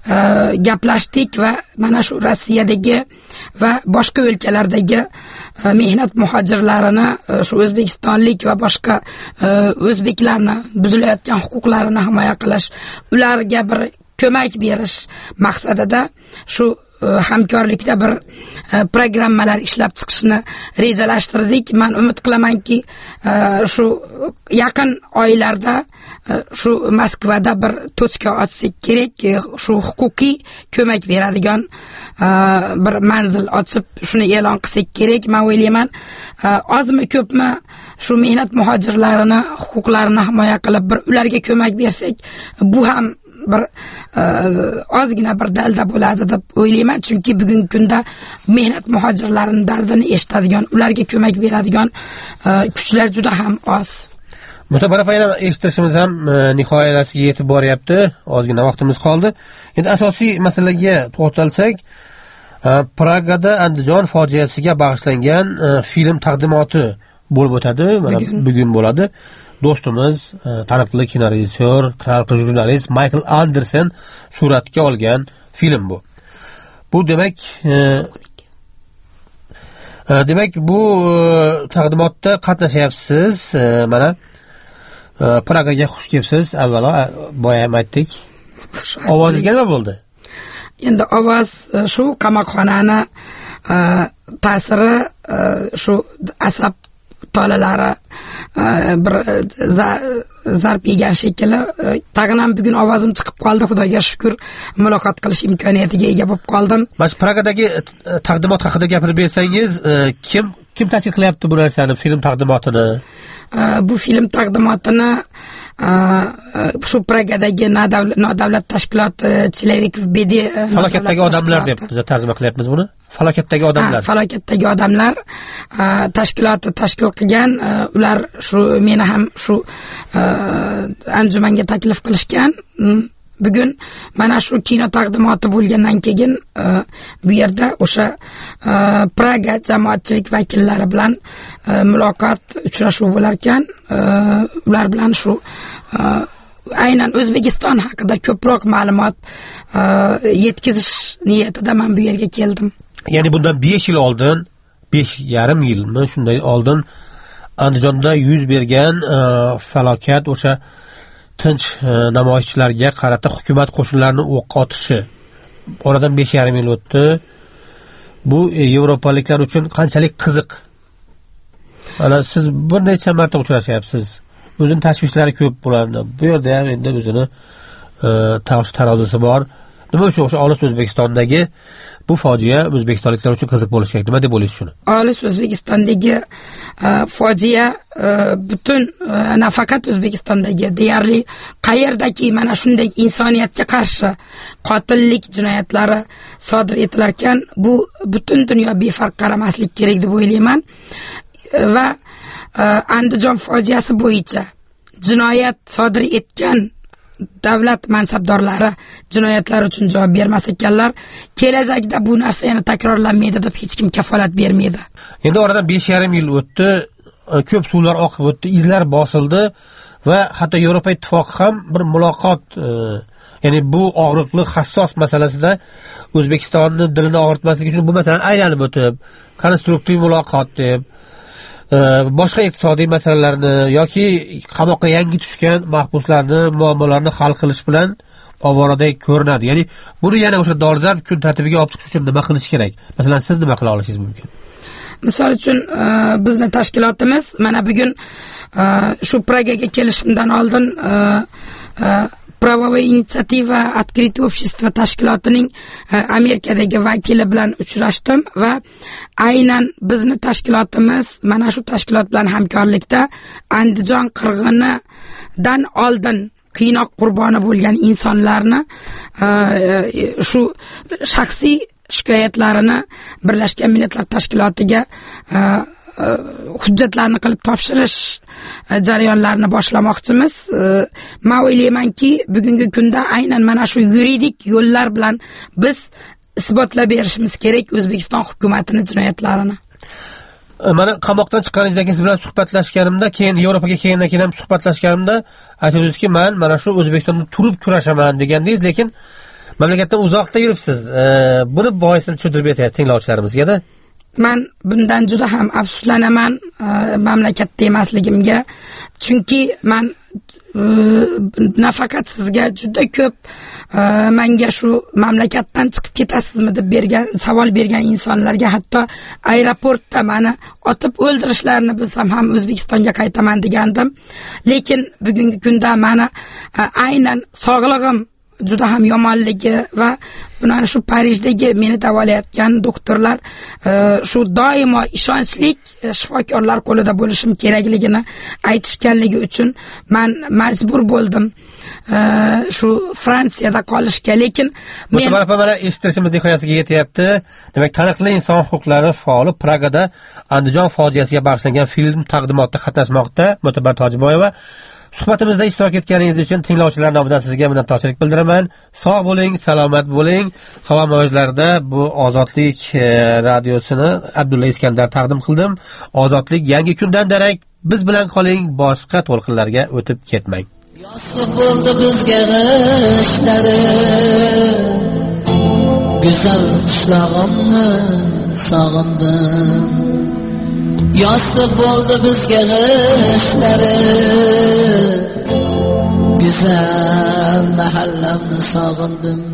gaplashdik va mana shu Rossiyadagi va boshqa o'lkalardagi mehnat muhojirlarini, shu o'zbekistonlik va boshqa o'zbeklarni buzilayotgan huquqlarini himoya qilish, ularga bir ko'mak berish maqsadida shu hamkorlikda bir programmalar ishlab chiqishni rejalashtirdik. Men umid qilamanki, shu yaqin oylarda shu Moskvada bir tochka ochsak kerak, shu huquqiy ko'mak beradigan bir manzil ochib shuni e'lon qilsak kerak. Men o'ylayman, ozmi ko'pmi shu mehnat muhojirlarini huquqlarini himoya qilib bir ularga ko'mak bersak, bu ham bir ozgina bir dalda bo'ladi deb o'ylayman. Chunki bugungi kunda mehnat muhojirlarining dardini eshitadigan, ularga ko'mak beradigan kuchlar juda ham oz. Mo'tabar opa, yana eshitishimiz ham nihoyasiga yetib boryapti. Ozgina vaqtimiz qoldi. Endi asosiy masalaga to'xtalsak, Pragada Andijon fojiasiga bag'ishlangan film taqdimoti bo'lib o'tadi. Mana bugun bo'ladi. Do'stimiz, taniqli kinorejissyor, taniqli jurnalist Michael Anderson suratga olgan film bu. Bu demak, demak bu taqdimotda qatnashyapsiz. Mana Pragaga xush kelibsiz. Avvalo boya ham aytdik. Ovozingizga nima bo'ldi? Endi ovoz shu qamoqxonani ta'siri, shu asab tolalari bir zarb yegan shekilli, tag'in ham bugun ovozim chiqib qoldi. Xudoga shukr, muloqot qilish imkoniyatiga ega bo'lib qoldim. Mana Pragadagi taqdimot haqida gapirib bersangiz, kim kim tashkil qilyapti bu narsani, film taqdimotini? Bu film taqdimotini shu Pragadagi nodavlat tashkiloti Человек в беде, falokatdagi odamlar deb biz tarjima qilyapmiz buni. Falokatdagi odamlar. Falokatdagi odamlar tashkiloti tashkil qilgan. Ular shu meni ham shu anjumanga taklif qilishgan. Bugun mana shu kino taqdimoti bo'lgandan keyin bu yerda o'sha Praga jamoatchilik vakillari bilan muloqot, uchrashuv bo'lar ekan. Ular bilan shu aynan O'zbekiston haqida ko'proq ma'lumot yetkazish niyatida men bu yerga keldim. Ya'ni bundan besh yil oldin, besh yarim yilmi shunday oldin Andijonda yuz bergan falokat, o'sha tinch namoyishchilarga qarata hukumat qo'shinlarini o'qqa otishi. Oradan besh yarim yil o'tdi. Bu yevropaliklar uchun qanchalik qiziq. Mana siz bir necha marta uchrashyapsiz. O'zining tashvishlari ko'p bularni. Bu yerda ham endi o'zini tavsh tarozisi bor. Nima uchun o'sha olis O'zbekistondagi bu fojia o'zbekistonliklar uchun qiziq bo'lishi kerak? Nima deb o'ylaysiz shuni? Olis O'zbekistondagi fojia butun nafaqat O'zbekistondagi, deyarli qayerdaki mana shunday insoniyatga qarshi qotillik jinoyatlari sodir etilarkan, bu butun dunyo befarq qaramaslik kerak deb o'ylayman. Va Andijon fojiasi bo'yicha jinoyat sodir etgan davlat mansabdorlari jinoyatlar uchun javob bermas ekanlar, kelajakda bu narsa yana takrorlanmaydi deb hech kim kafolat bermaydi. Endi oradan besh yarim yil o'tdi, ko'p suvlar oqib o'tdi, izlar bosildi va hatto Yevropa Ittifoqi ham bir muloqot, ya'ni bu og'riqli hassos masalasida O'zbekistonni dilini og'ritmaslik uchun bu masalani aylanib o'tib, konstruktiv muloqot deb boshqa iqtisodiy masalalarni yoki qamoqqa yangi tushgan mahbuslarni muammolarini hal qilish bilan ovoradek ko'rinadi. Ya'ni buni yana o'sha dolzarb kun tartibiga olib chiqish uchun nima qilish kerak? Masalan, siz nima qila olishingiz mumkin? Misol uchun bizni tashkilotimiz mana bugun shu Pragaga kelishimdan oldin Правовая инициатива Открытое общество tashkilotining Amerikadagi vakili bilan uchrashdim va aynan bizni tashkilotimiz mana shu tashkilot bilan hamkorlikda Andijon qirg'inidan oldin qiynoq qurboni bo'lgan insonlarni shu shaxsiy shikoyatlarini Birlashgan Millatlar Tashkilotiga hujjatlarni qilib topshirish jarayonlarini boshlamoqchimiz. Men o'ylaymanki, bugungi kunda aynan mana shu yuridik yo'llar bilan biz isbotlab berishimiz kerak O'zbekiston hukumatining jinoyatlarini. Mana qamoqdan chiqqaningizdan keyin siz bilan suhbatlashganimda, keyin Yevropaga kelgandan keyin ham suhbatlashganimda aytdingizki, men mana shu O'zbekistonda turib kurashaman degandingiz, lekin mamlakatdan uzoqda yuribsiz. Buni boisini tushuntirib bersangiz tinglovchilarimizga-da. Men bundan juda ham afsuslanaman mamlakatda emasligimga, chunki men nafaqat sizga juda ko'p menga shu mamlakatdan chiqib ketasizmi deb bergan savol bergan insonlarga, hatto aeroportda meni otib o'ldirishlarini bilsam ham O'zbekistonga qaytaman degandim. Lekin bugungi kunda meni aynan sog'lig'im juda ham yomonligi va buni shu Parijdagi meni davolayotgan doktorlar shu doimo ishonchli shifokorlar qo'lida bo'lishim kerakligini aytishganligi uchun men majbur bo'ldim shu Fransiyada qolishga. Lekin men mana eshittirishimiz nihoyasiga yetyapti. Demak, taniqli inson huquqlari faoli Pragada Andijon fojiasiga bag'ishlangan film taqdimotida qatnashmoqda Mo'tabar Tojiboyeva. Suhbatimizda ishtirok etganingiz uchun tinglovchilar nomidan sizga minnatdorchilik bildiraman. Sog' bo'ling, salomat bo'ling. Havo mavjlarida bu Ozodlik e, radiosini Abdulla Iskandar taqdim qildim. Ozodlik yangi kundan darak. Biz bilan qoling, boshqa to'lqinlarga o'tib ketmang. Yostiq bo'ldi bizga g'ishlari, go'zal qishlog'imni sog'indim. Yostiq bo'ldi bizga g'ishlari, go'zal mahallamni sog'indim.